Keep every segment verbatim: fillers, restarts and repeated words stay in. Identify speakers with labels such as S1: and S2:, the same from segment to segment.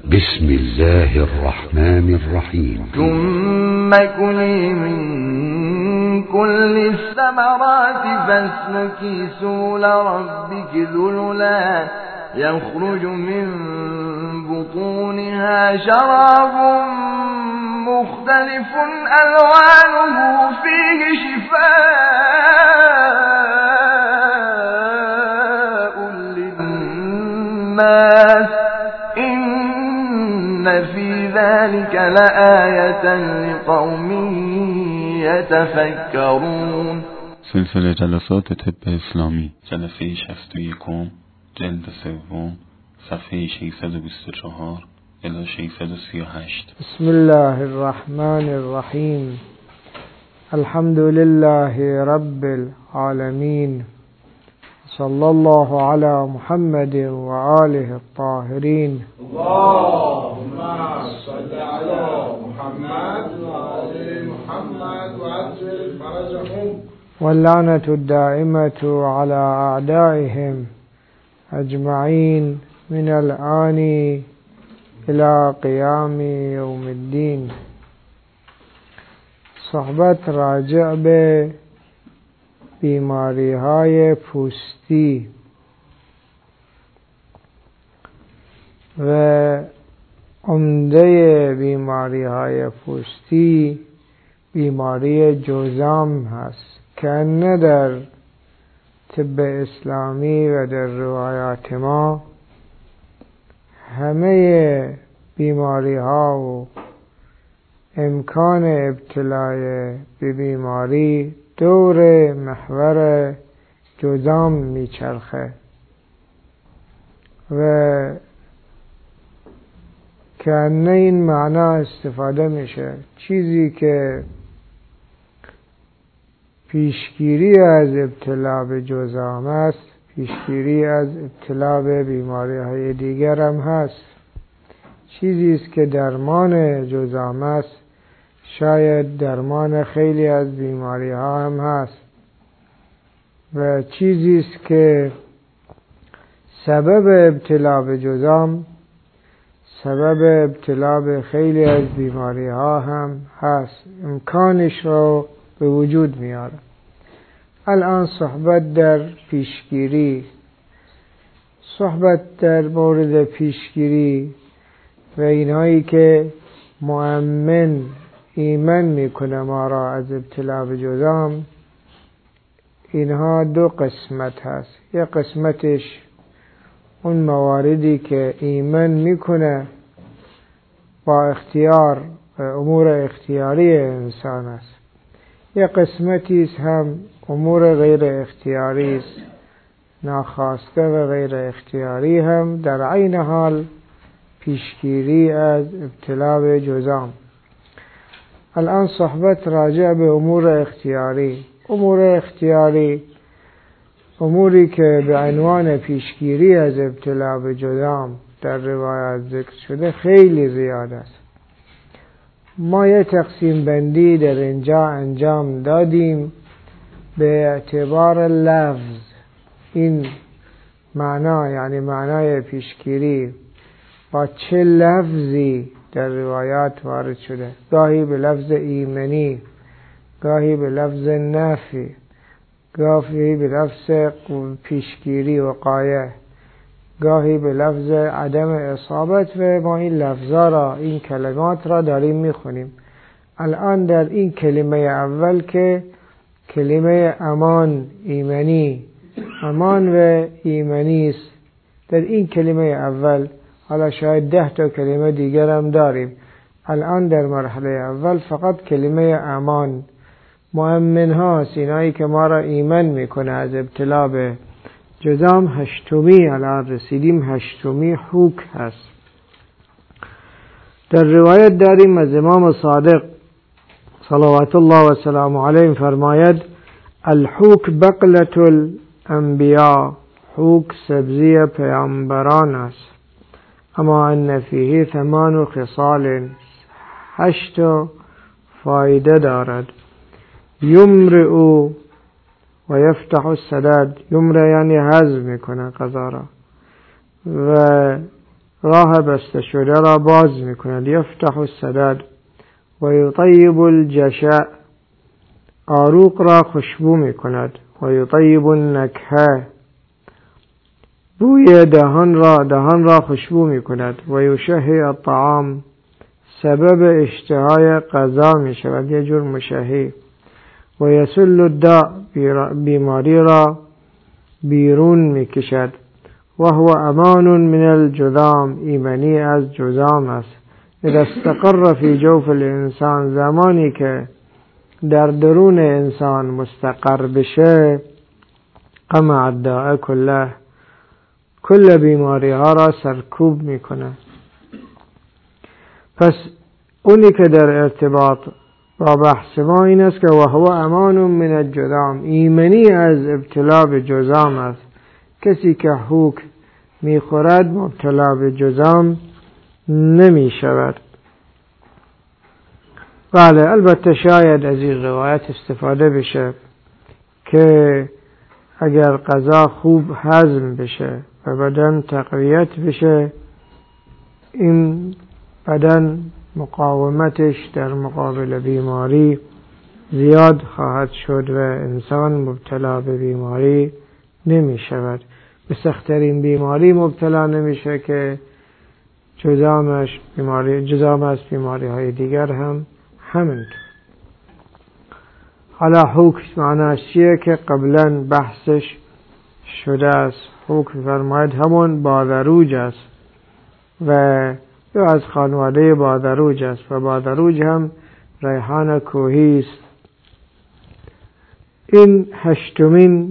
S1: بسم الله الرحمن الرحیم.
S2: ثم كلي من كل الثمرات فاسلكي سبل ربك ذللا يخرج من بطونها شراب مختلف ألوانه فيه شفاء للناس إن في ذلك لآية لقوم يتفكرون.
S3: سلسله جلسات طب اسلامی، جلسه شصت و یک، جلد سوم، صفحه ششصد و بیست و چهار الی ششصد و سی و هشت.
S4: بسم الله الرحمن الرحیم. الحمد لله رب العالمین، صلی الله علی محمد و آله الطاهرین.
S5: اللهم صل علی محمد و آل محمد و عجل فرجهم.
S4: واللعنة الدائمة على أعدائهم أجمعين من الآن إلى قيام يوم الدين. صحبت راجع به بیماری های پوستی و عمده بیماری های پوستی بیماری جذام هست که نه در طب اسلامی و در روایات ما همه بیماری ها و امکان ابتلای به بیماری دور محور جذام میچرخه و که نه این معنا استفاده میشه. چیزی که پیشگیری از ابتلا به جذام است، پیشگیری از ابتلا به بیماری های دیگر هم هست. چیزی است که درمان جذام است، شاید درمان خیلی از بیماری ها هم هست و چیزی است که سبب ابتلا به جذام سبب ابتلا به خیلی از بیماری ها هم هست، امکانش رو به وجود میاره. الان صحبت در پیشگیری صحبت در مورد پیشگیری و اینهایی که مؤمن ایمن میکنه ما را از ابتلا به جذام، اینها دو قسمت هست. یک قسمتش اون مواردی که ایمن میکنه با اختیار و امور اختیاری انسان است. یک قسمتی هم امور غیر اختیاری است، ناخواسته و غیر اختیاری هم در عین حال پیشگیری از ابتلا به جذام. الان صحبت راجع به امور اختیاری. امور اختیاری اموری که به عنوان پیشگیری از ابتلا به جذام در روایات ذکر شده خیلی زیاد است. ما یه تقسیم بندی در اینجا انجام دادیم به اعتبار لفظ. این معنا یعنی معنای پیشگیری با چه لفظی در روایات وارد شده، گاهی به لفظ ایمنی، گاهی به لفظ نفی، گاهی به لفظ پیشگیری وقایه، گاهی به لفظ عدم اصابت و ما این لفظا را، این کلمات را داریم میخونیم. الان در این کلمه اول که کلمه امان، ایمنی، امان و ایمنی است، در این کلمه اول حالا شاید ده تا کلمه دیگر هم داریم. الان در مرحله اول فقط کلمه امان، مؤمن هاست، اینایی که ما را ایمن میکنه از ابتلا به جذام. هشتمی الان رسیدیم، هشتمی حوک هست. در روایت داریم از امام صادق صلوات الله و سلام علیه فرماید: الحوک بقلة الانبیاء، حوک سبزی پیامبران است. اما ان فیه ثمان خصال، هشت فایده دارد. یمرئ و یفتح الصدد، یمرئ یعنی هضم میکنه غذا را، و راه بسته شده را باز می کند. یفتح الصدد و یطیب الجشع، عروق را خوشبو می کند. و یطیب النکهه، بوی دهان را دهان را خوشبو می کند. و یشهی الطعام، سبب اشتهای غذا می شود، یه جور مشهی. و یسل الداء، بیماری را بیرون می کشد. و هو امان من الجذام، ایمنی از جذام است. اذا استقر فی جوف الانسان، زمانی که در درون انسان مستقر بشه، قمع الداء کله، کل بیماری ها را سرکوب می کنه. پس اونی که در ارتباط با بحث ما این است که وهو امان من الجذام، ایمنی از ابتلا به جذام است. کسی که هوک می خورد مبتلا به جذام نمی شود. بله، البته شاید از این روایت استفاده بشه که اگر غذا خوب هضم بشه و بدن تقویت بشه، این بدن مقاومتش در مقابل بیماری زیاد خواهد شد و انسان مبتلا به بیماری نمی شود. به سخت‌ترین بیماری مبتلا نمیشه که جذامش بیماری جذام از بیماری های دیگر هم همینطور. حالا حکم معناش چیه که قبلا بحثش شده است. حکم فرماید همون بادروج است و یا از خانواده بادروج است و بادروج هم ریحان کوهی است. این هشتمین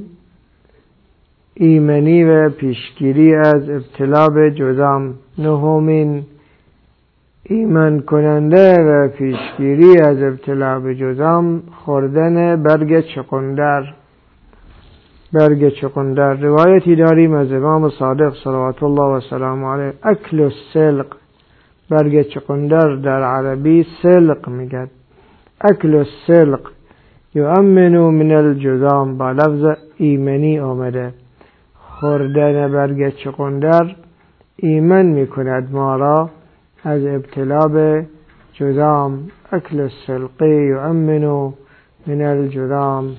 S4: ایمنی و پیشگیری از ابتلا به جذام. نهمین ایمن کننده و پیشگیری از ابتلا به جذام خوردن برگ چغندر. برگ چغندر روایتی داریم از امام صادق صلوات الله و سلام علیه، اکل السلق، برگ چغندر در عربی سلق میگن. اکل السلق یؤمن من الجذام، با لفظ ایمنی آمده. خوردن برگ چغندر ایمن میکند ما را از ابتلا به جذام. اکل السلقی یؤمن من الجذام.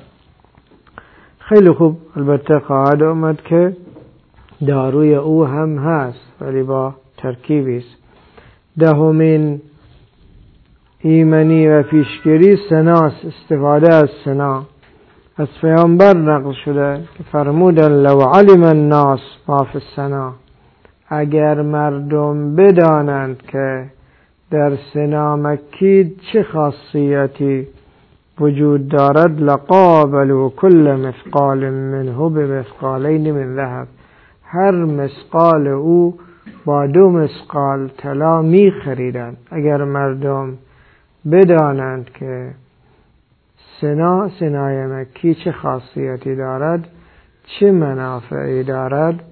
S4: خیلی خوب. البته خواهد آمد که داروی او هم هست ولی با ترکیبی است. دهمین ایمنی و پیشگیری سناست، استفاده از سنا. از پیامبر نقل شده که فرمودن لو علم الناس ما فی السنا، اگر مردم بدانند که در سنا مکی چه خاصیتی وجود دارد، لقابلوا کل مثقال منه بمثقالین من ذهب، هر مثقال او با دو مثقال طلا می خریدند. اگر مردم بدانند که سنا سنای مکی چه خاصیتی دارد، چه منافعی دارد،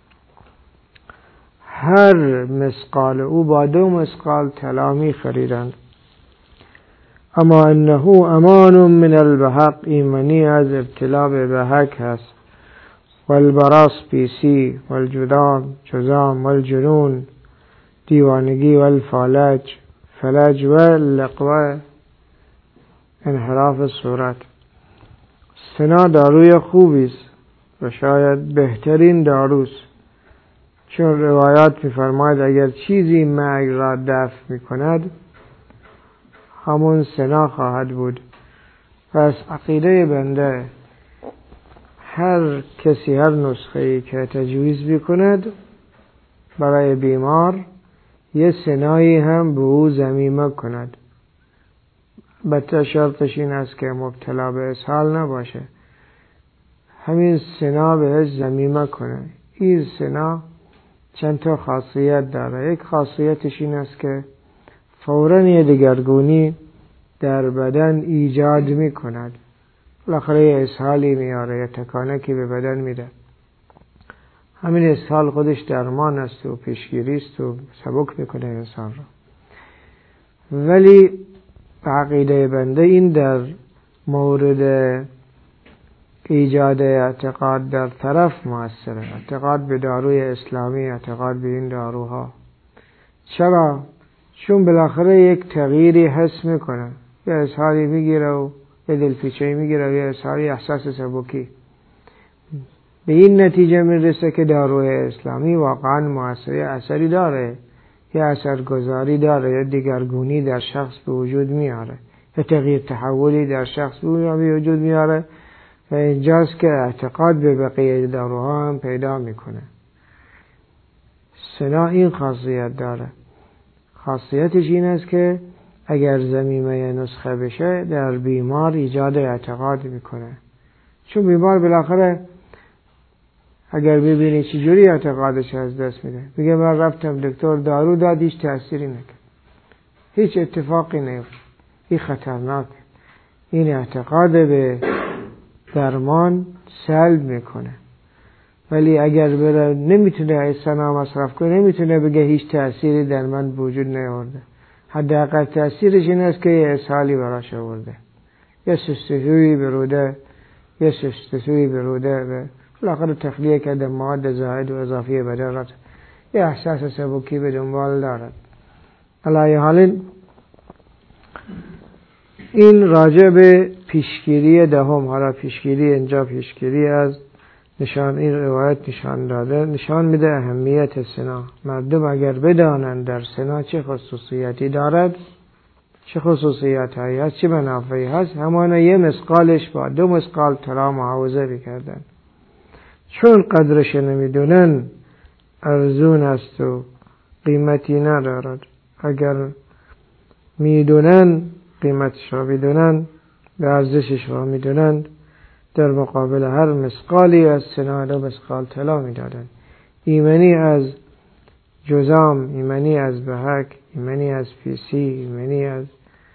S4: هر مثقال او با دو مثقال طلا می خریدند. اما انه امان من البهق، ایمنی از ابتلا به بهک هست. والبراس پیسی، والجذام جذام، والجنون دیوانگی، والفالج فلج، واللقوه انحراف صورت. سنا داروی خوبی است و شاید بهترین داروست، چون روایات می‌فرماید اگر چیزی مرگ را دفع می‌کند همون سنا خواهد بود. پس عقیده بنده هر کسی هر نسخه‌ای که تجویز می‌کند برای بیمار یه سنایی هم به او ضمیمه کند. البته شرطش این است که مبتلا به اسهال نباشه. همین سنا بهش ضمیمه کنه. این سنا چند تا خاصیت داره. یک خاصیتش این است که فوراً یه دگرگونی در بدن ایجاد می کند. بالاخره اسهالی میاره، یه تکانکی به بدن میده. همین اسهال خودش درمان است و پیشگیری است و سبک میکنه انسان را. ولی به عقیده بنده این در مورد ایجاد اعتقاد در طرف موثره، اعتقاد به داروی اسلامی، اعتقاد به این داروها. چرا؟ چون بالاخره یک تغییری حس میکنه، یه اسهالی میگیره و یه دلپیچه‌ای میگیره و یه اسهالی احساس سبکی، به این نتیجه میرسه که داروی اسلامی واقعا موثری اثری داره، یه اثرگذاری داره، یه دیگرگونی در شخص به وجود میاره، یه تغییر تحولی در شخص به وجود میاره و اینجاست که اعتقاد به بقیه داروها هم پیدا میکنه. سنا این خاصیت داره، خاصیتش این است که اگر ضمیمه نسخه بشه در بیمار ایجاد اعتقاد میکنه. چون بیمار بالاخره اگر ببینی چجوری اعتقادش از دست میده، میگه من رفتم دکتر دارو داد هیچ تأثیری نکرد، هیچ اتفاقی نیفتاد، این خطرناک. این اعتقاد به درمان سلب میکنه. ولی اگر بره نمیتونه سنا مصرف کنه، نمیتونه بگه هیچ تأثیری در من وجود نیاورده، حداقل تأثیرش این است که یه اسهالی براش آورده، یه سستسویی بروده، یه سستسویی بروده به بالاخره تخلیه کرده مواد زائد و اضافی بدن را، یه احساس سبکی به دنبال دارد. علی حال این راجع به پیشگیری دهم. حالا پیشگیری اینجا پیشگیری از نشان، این روایت نشان داده نشان میده اهمیت سنا. مردم اگر بدانند در سنا چه خصوصیاتی دارد، چه خصوصیات هایی هست، چه منافعی هست، همانا یه مسقالش با دو مسقال ترا معاوضه بکردن. چون قدرش نمیدونن ارزون است و قیمتی ندارد. اگر میدونن قیمتش را میدونن، به ارزشش را میدونن، در مقابل هر مسقالی از سنا دو مسقال طلا میدادن. ایمنی از جذام، ایمنی از بهک، ایمنی از پیسی، ایمنی از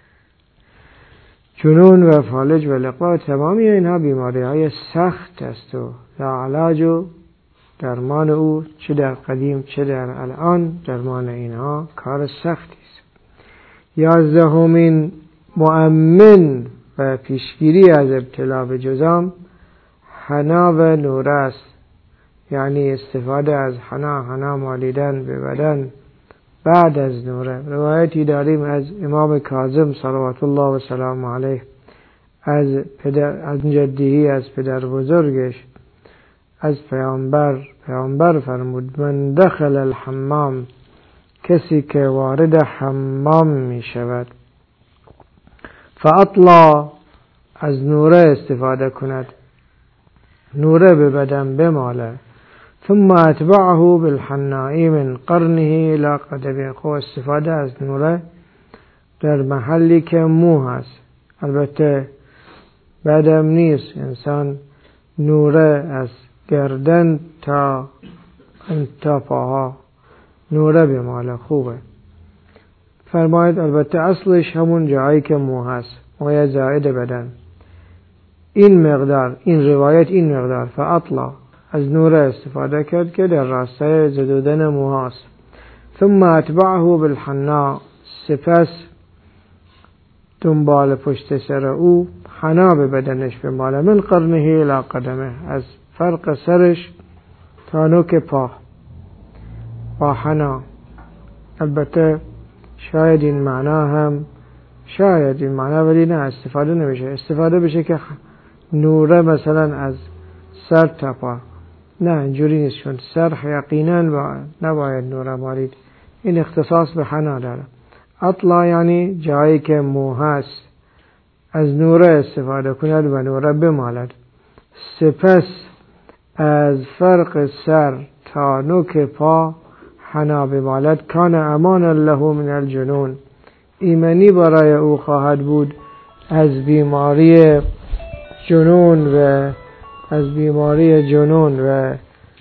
S4: جنون و فالج و لقوا، تمامی اینها بیماری های سخت است و لاعلاج و درمان او چه در قدیم چه در الان درمان اینها کار سختی است. یازدهمین مؤمن و پیشگیری از ابتلا به جذام حنا و نوره است، یعنی استفاده از حنا، حنا مالیدن به بدن بعد از نوره. روایتی داریم از امام کاظم صلوات الله و سلام علیه از پدر، از جدیه، از پدر بزرگش، از پیامبر پیامبر فرمود من دخل الحمام، کسی که وارد حمام می شود، فاطلع، از نوره استفاده کند، نوره به بدن بماله، ثم اتبعه بالحناء من قرنه الى قدمه، خو استفاده از نوره در محلی که مو هست. البته بدم نیست انسان نوره از گردن تا تا پاها نوره بماله، خوبه. فرماید البته اصلش همون جایی که مو هست، موی زائد بدن. این مقدار، این روایت این مقدار فاطلع، از نوره استفاده کرد که در راستای زدودن موهاست. ثم اتبعه بالحنا، سپس دنبال پشت سر او حنا به بدنش بماله، من قرنه الى قدمه، از فرق سرش تا نوک پا با حنا. البته شاید این معنا هم شاید این معنا ولی نه استفاده نمیشه، استفاده بشه که نوره مثلا از سر تا پا، نه اینجوری نیست، چون سر یقینا با نباید نوره مالید، این اختصاص به حنا داره. اطلع یعنی جایی که مو هست از نوره استفاده کند و نوره بمالد، سپس از فرق سر تا نوک پا حنا بمالد. کان امان له من الجنون، ایمنی برای او خواهد بود از بیماری جنون و از بیماری جنون و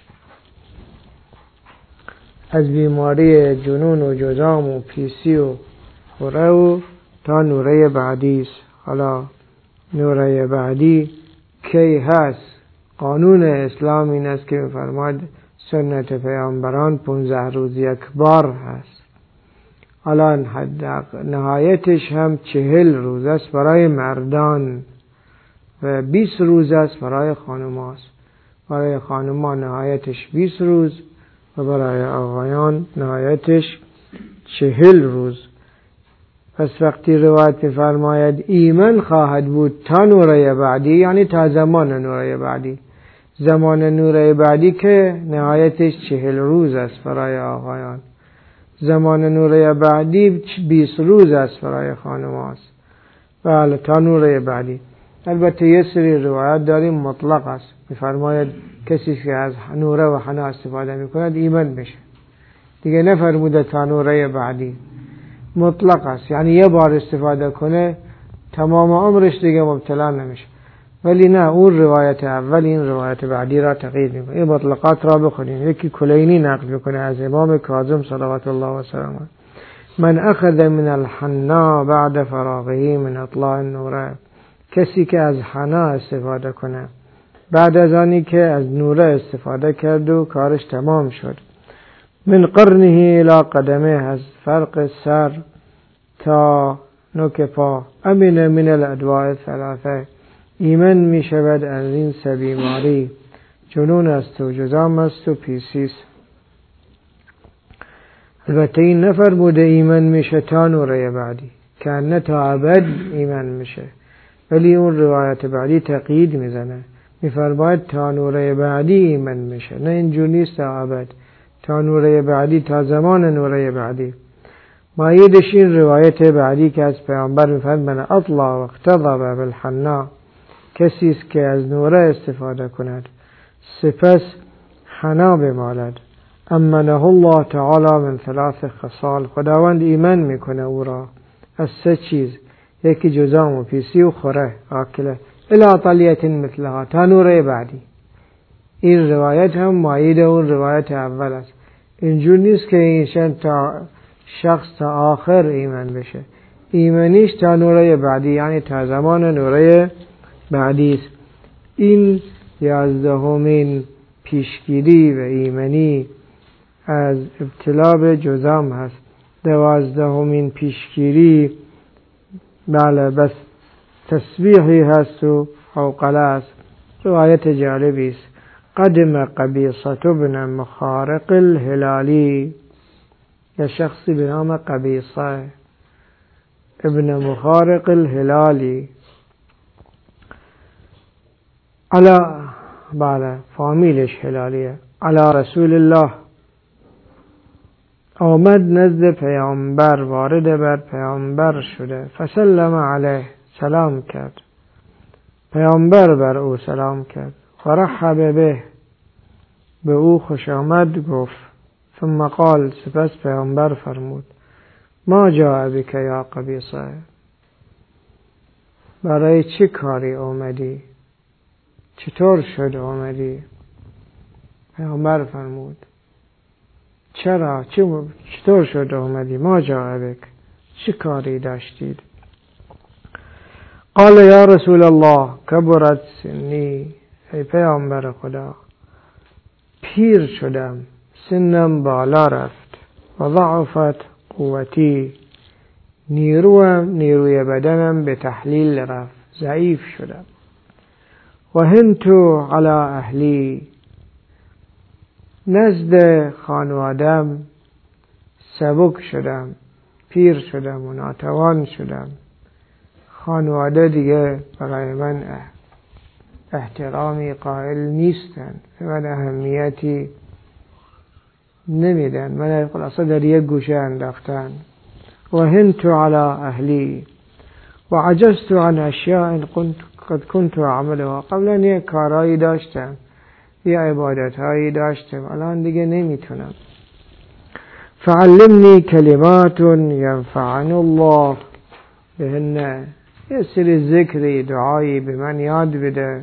S4: از بیماری جنون و جذام و پیسی و خوره و تا نوره بعدی است. حالا نوره بعدی کی هست؟ قانون اسلام این است که می‌فرماید سنت پیامبران پونزده روز یک بار هست. الان حد نهایتش هم چهل روز است برای مردان و بیست روز است برای خانم هاست. برای خانم ها نهایتش بیست روز و برای آقایان نهایتش چهل روز. پس وقتی روایت می‌فرماید ایمن خواهد بود تا نوره بعدی، یعنی تا زمان نوره بعدی. زمان نوره بعدی که نهایتش چهل روز است برای آقایان. زمان نوره بعدی بیست روز است برای خانم هاست. بله، تا نوره بعدی. البته یه سری روایت داریم مطلق است، می‌فرماید کسی که از نوره و حنا استفاده می‌کند ایمن میشه. دیگه نفرموده تا نوره بعدی، مطلق است، یعنی یه بار استفاده کنه تمام عمرش دیگه مبتلا نمیشه. ولی نه، اون روایت اول این روایت بعدی را تقیید میکنه. این مطلقات را بخونید. یکی کلینی نقل میکنه از امام کاظم صلوات الله و سلامه: من اخذ من الحنا بعد فراغه من اطلاع النوره، کسی که از حنا استفاده کنه بعد از آنی که از نوره استفاده کرد و کارش تمام شد، من قرنه الى قدمه، از فرق سر تا نوک پا، امن من الادواء الثلاثه، ایمن می شود از این سه بیماری، جنون است و جذام است و پیسیس. البته این نفرموده ایمن میشه تا نوره بعدی، که نه تا ابد ایمن میشه، ولی اون روایت بعدی تقیید میزنه، میفرماید تا نوره بعدی ایمن میشه، نه اینجور نیست تا ابد، تا نوره بعدی، تا زمان نوره بعدی. مایدش این روایت بعدی که از پیامبر میفرماید من اطلع و اقتضب بالحنا، کسی است که از نوره استفاده کند سپس حنا بمالد، امنه الله تعالی من ثلاث خصال، خداوند ایمن میکنه او را از سه چیز، یکی جذام و پیسی و خوره آکله، الی طلیت مثلها، تا نوره بعدی. این روایت هم مایید اون روایت اول است. اینجور نیست که اینشان تا شخص تا آخر ایمن بشه، ایمنیش تا نوره بعدی، یعنی تا زمان نوره بعدی است. این یازدهمین پیشگیری و ایمنی از ابتلا به جذام هست. دوازدهمین پیشگیری بله بس تسبیحی هست و حوقله است. روایت جالبی است: قدم قبیصة ابن مخارق الهلالی، یا شخصی به نام قبیصه ابن مخارق الهلالی، علا بله فامیلش هلالیه، علا رسول الله، آمد نزد پیامبر، وارد بر پیامبر شده، فسلم علیه، سلام کرد، پیامبر بر او سلام کرد، فرحب به، به او خوش آمد گفت، ثم قال، سپس پیامبر فرمود: ما جاء بک یا قبیصه، برای چه کاری آمدی؟ چطور شد آمدی؟ پیامبر فرمود: چرا؟ چطور شد آمدی؟ ما جاء بک، چه کاری داشتید؟ قال یا رسول الله کبرت سنی، ای پیامبر خدا پیر شدم، سنم بالا رفت، و ضعفت قوتی، نیروم نیروی بدنم به تحلیل رفت، ضعیف شدم، و هنتو علی اهلی، نزد خانوادم سبک شدم، پیر شدم و ناتوان شدم، خانواده دیگه برای من احترامی قائل نیستن، من اهمیتی نمیدن، من خلاصه در یک گوشه انداختن. و هنتو علی اهلی و عجزت عن اشیاء قد كنت اعملها، قبلا یک کارهایی داشتم، یه عبادتهایی داشتم، الان دیگه نمیتونم. فعلمنی کلمات ینفعني الله بهن، یه سری ذکری دعایی به من یاد بده،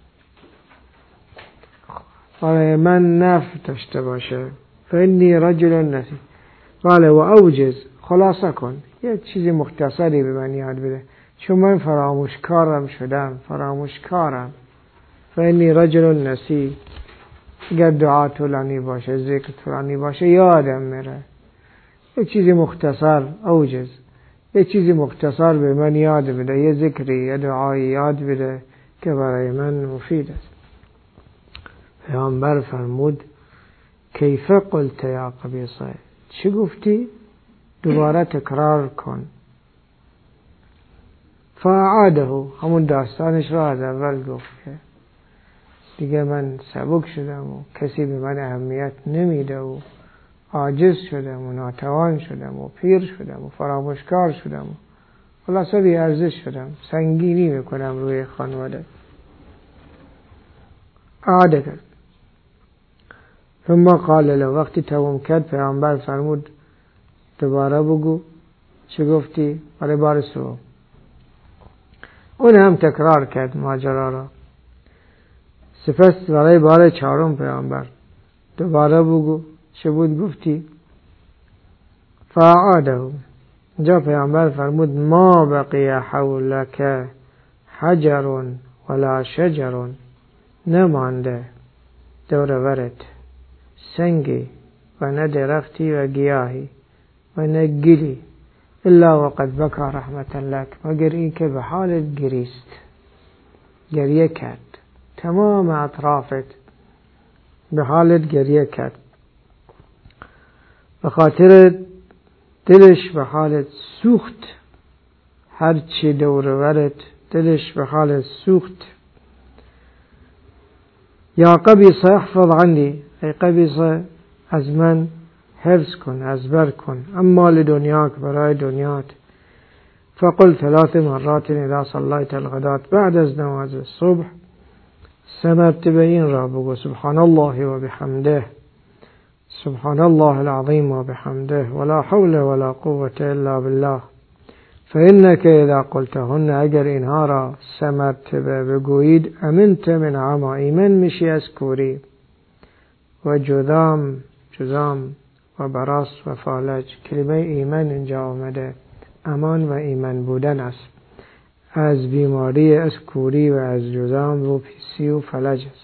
S4: برای من نفع داشته باشه. فانی رجل نسی، بله، و اوجز، خلاصه کن، یه چیزی مختصری به من یاد بده، چون من فراموشکارم شدم، فراموشکارم. فانی رجل نسی، اگر دعا طولانی باشه، ذکر طولانی باشه، یادم میره. یه چیزی مختصر، اوجز، یه چیزی مختصر به من یاد بده، یه ذکری، یه دعایی یاد بده که برای من مفید است. پیامبر فرمود کیف قلت یا قبیصه، چی گفتی؟ دوباره تکرار کن. فاعاده، همون داستانش را از اول گفت که دیگه من سبک شدم و کسی به من اهمیت نمیده و عاجز شدم و ناتوان شدم و پیر شدم و فراموشکار شدم و خلاصه بی ارزش شدم، سنگینی میکنم روی خانواده. عاده کرد. ثم قال له، وقتی تمام کرد پیامبر فرمود دوباره بگو چه گفتی؟ برای بار سوم. اون هم تکرار کرد ماجرا را. سپس برای بار چهارم پیامبر دوباره بگو چه بود گفتی؟ فاعاده، جا پیامبر فرمود ما بقی حولک حجر ولا شجر، نمانده دور ورت سنگی و نه درختی و گیاهی و نه گلی الا وقد بکا رحمتا لک، مگر این که به حالت گریست، گریه کرد، تمام اطرافت به حالت گریه کرد، به خاطر دلش به حالت سوخت، هر چی دور ورت دلش به حالت سوخت. یا قبیصه احفظ عنی، ای قبیصه از من حفظ کن، از بر کن، اما لدنیاک، برای دنیات. فقل ثلاث مرات اذا صلیت الغدات، بعد از نماز صبح سه مرتبه این را بگو سبحان الله و بحمده، سبحان الله العظیم و بحمده، ولا حول ولا قوة الا بالله. فإنك اذا قلتهن، اگر اینها را سه مرتبه بگویید، امنت من عمی، ایمن میشی از کوری و جذام، جذام و براس و فالج. کلمه ایمن اینجا آمده امان و ایمن بودن است، از بیماری از کوری و از جذام و پیسی و فلج است.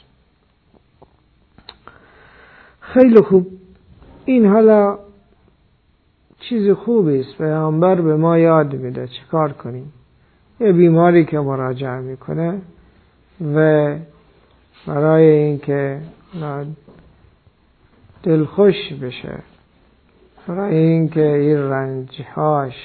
S4: خیلی خوب، این حالا چیز خوبی است، پیامبر به ما یاد میده چه کار کنیم. یه بیماری که مراجعه میکنه و برای اینکه دلخوش بشه، برای اینکه این رنجهاش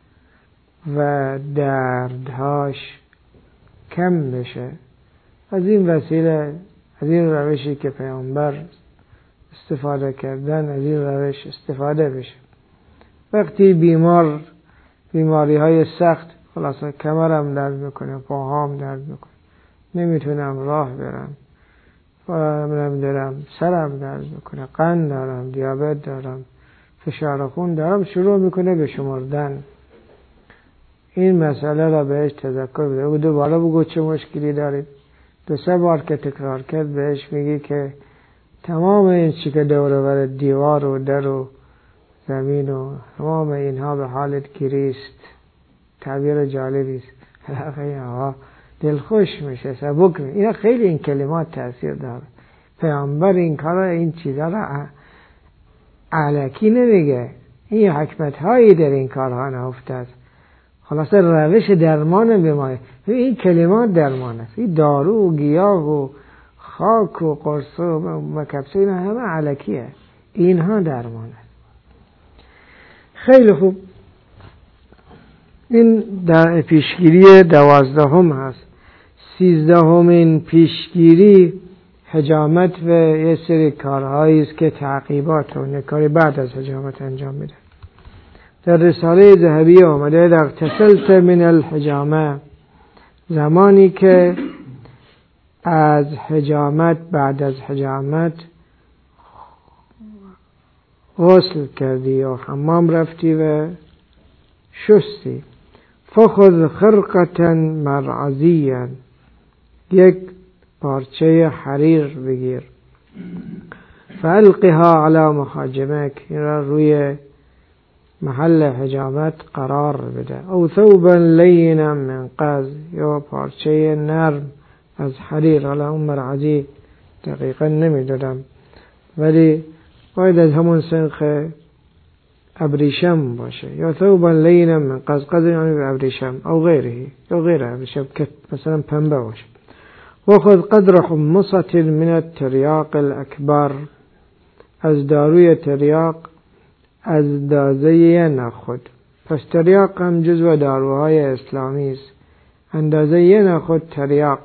S4: و دردهاش کم بشه، از این وسیله، از این روشی که پیامبر استفاده کردن، از این روش استفاده بشه. وقتی بیمار، بیماری های سخت، خلاصه کمرم درد میکنه، پاهام درد میکنه، نمیتونم راه برم، نمیدونم سرم درد میکنه، قند دارم، دیابت دارم، فشار خون دارم، شروع میکنه به شمردن. این مسئله را بهش تذکر بده و دوباره بگو چه مشکلی دارید. دو سه بار که تکرار کرد بهش میگی که تمام این چی که دور و بر دیوار و در و زمین و تمام اینها به حالت گریست. تعبیر جالبی است. آقا دلخوش میشه، سبک میشه. اینا خیلی این کلمات تاثیر داره. پیامبر این کارا، این چیزا را علکی نمیگه، این حکمت هایی در این کارها نهفته است. خلاصه روش درمان بیماری، این کلمات درمان است. این دارو و گیاه و خاک و قرص و مکبسه اینا همه علکیه، اینها درمان است. خیلی خوب، این در پیشگیری دوازدهم هست. سیزدهمین پیشگیری حجامت و یه سری کارهایی است که تعقیبات و نکاری بعد از حجامت انجام میده. در رساله ذهبی آمده در اغتسلت من الحجامه، زمانی که از حجامت، بعد از حجامت غسل کردی یا حمام رفتی و شستی، فخذ خرقة مرعزیه، یک پارچه حریر بگیر، فالقها على محاجمک، این را روی محل حجامت قرار بده، او ثوبا لینا من قز، یا پارچه نرم از حریر. حالا اون مرعزی دقیقا نمیدونم، ولی باید از همون سنخ ابریشم باشه، یا ثوبا لینا من قز، قز یعنی ابریشم، او غیره، یا غیر ابریشم که مثلا پنبه باشه. وخذ قدر حمصة من التریاق الاکبر، از داروی تریاق از اندازه نخود. پس تریاق هم جزو داروهای اسلامی است. اندازه یه نخود تریاق،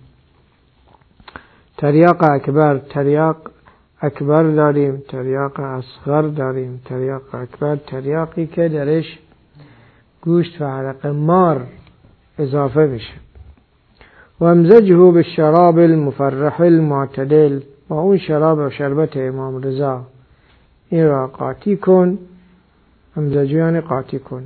S4: تریاق اکبر، تریاق اکبر داریم، تریاق اصغر داریم. تریاق اکبر تریاقی که درش گوشت و عرق مار اضافه بشه. و امزجه بالشراب المفرح المعتدل، با اون شراب و شربت امام رضا این را قاطی کن. امزجه یعنی قاطی کن.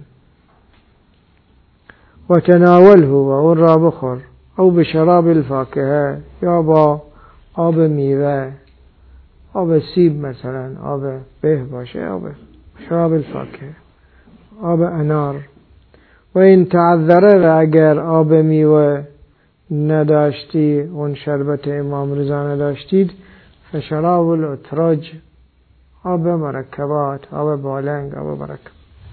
S4: و تناوله، و اون را بخور. او بشراب الفاکهه، یا با آب میوه، آب سیب مثلا، آب به باشه، آب شراب الفاکهه، آب انار. و این تعذره، و اگر آب میوه نداشتی، اون شربت امام رضا نداشتید، فشراب الاترج، آب مرکبات، آب بالنگ، آب مرکب.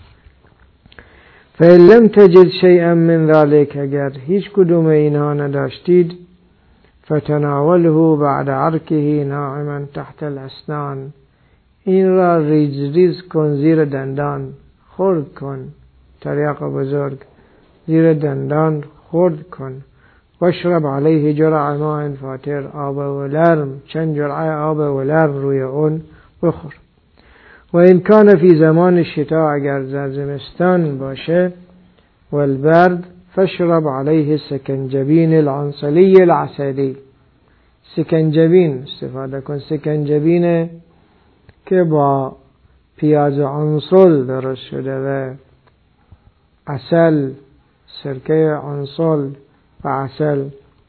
S4: فإن لم تجد شيئا من ذلك، اگر هیچ کدوم اینها نداشتید، فتناوله بعد عرکه ناعما تحت الاسنان، این را ریز ریز کن زیر دندان، خرد کن. تریاق بزرگ زیر دندان خرد کن. واشرب علیه جرعه ماء فاتر، آب ولرم، چند جرعه آب ولرم روی اون بخور. و این کان فی زمان شتاء، اگر زمستان باشه، والبرد، فاشرب علیه سکنجبین العنصلی العسلی، سکنجبین استفاده کن. سکنجبین که با پیاز عنصل درست شده و عسل، سرکه عنصل و عسل.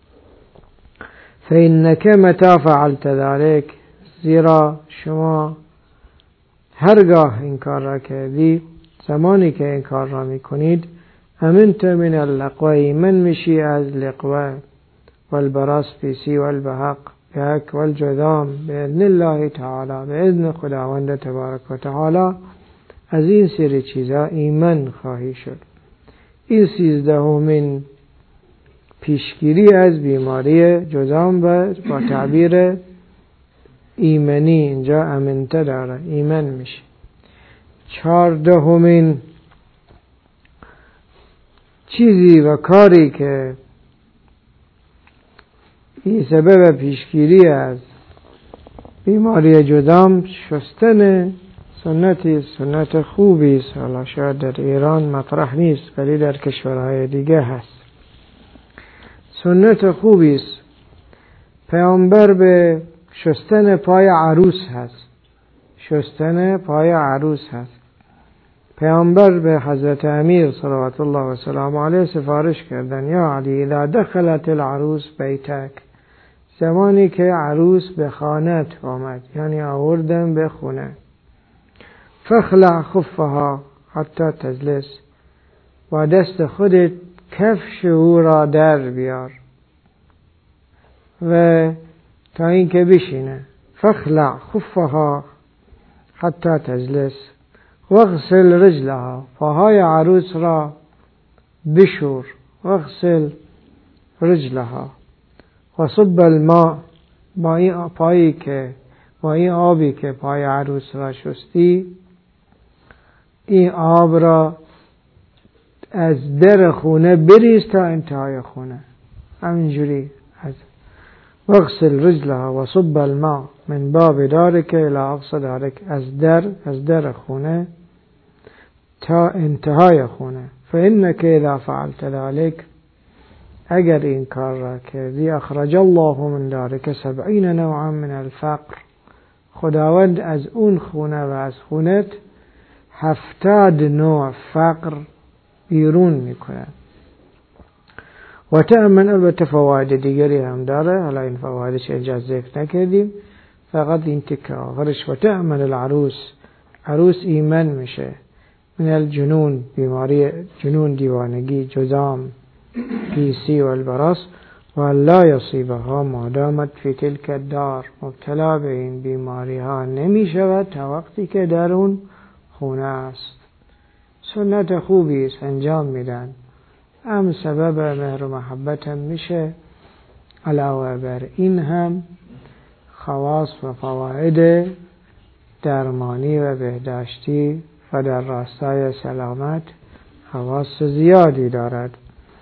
S4: فإنک متى فعلت ذلك، زیرا شما هرگاه این کار را کردی، زمانی که این کار را میکنید، امنت من اللقوه، ایمن میشی از لقوه، والبراس پیسی، والبحق بحق، والجذام بإذن الله تعالی، بإذن خداوند تبارک و تعالی، از این سری چیزا ایمن خواهی شد. این سیزدهمین پیشگیری از بیماری جذام با تعبیر ایمنی اینجا امنته داره، ایمن میشه. چهاردهمین چیزی و کاری که این سبب پیشگیری از بیماری جذام، شستن سنتی سنت خوبی است. حالا شاید در ایران مطرح نیست ولی در کشورهای دیگه هست. سنت خوبی است. پیامبر به شستن پای عروس هست. شستن پای عروس هست. پیامبر به حضرت امیر صلوات الله و سلام علیه سفارش کردن: یا علی، اذا دخلت العروس بیتک، زمانی که عروس به خانت آمد، یعنی آوردن به خونه، فخلع خفها حتی تجلس، و دست خودت کفش او را در بیار و تا اینکه بشینه. فخلع خفها حتی تجلس واغسل رجلها، پاهای عروس را بشور. واغسل رجلها وصب الماء، با این پایی که با این آبی که پای عروس را شستی، این آب را از در خونه بریز تا انتهای خونه. همینجوری از واغسل رجلها وصب الماء من باب دارک الى اقصى دارک، از در از در خونه تا انتهای خونه. فانک اذا فعلت ذلك، اگر این کار را کردی، اخرج الله من دارک سبعین نوعا من الفقر، خداوند از اون خونه و از خونت هفتاد نوع فقر بیرون میکنه. و تأمن، البته فواید دیگری هم داره، حالا این فوایدش اینجا ذکر نکردیم، فقط این تکه آخرش: و تأمن العروس، عروس ایمن میشه، من الجنون، بیماری جنون، دیوانگی، جذام، پیسی و البراس، و لا یصیبها ما دامت فی تلک الدار، مبتلا به این بیماری ها نمی شود تا وقتی که در اون خونه است. سنت خوبی است، انجام میدن، هم سبب مهر و محبت هم میشه، علاوه بر این هم خواص و فواید درمانی و بهداشتی و در راستای سلامت خواص زیادی دارد.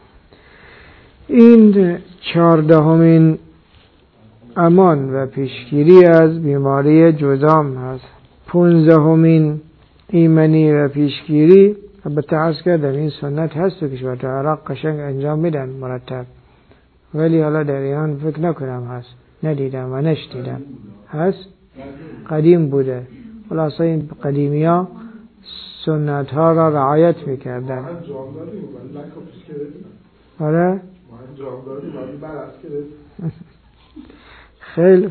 S4: این چهاردهمین امان و پیشگیری از بیماری جذام هست. پونزدهمین ایمنی و پیشگیری البته عرض کردم این سنت هست که شما در عراق قشنگ انجام میدن مرتب، ولی حالا در ایران فکر نکنم هست، ندیدم و نشنیدم. هست؟ قدیم بوده. خلاصه این قدیمی ها سنت ها را رعایت میکردن. آره؟ خیلی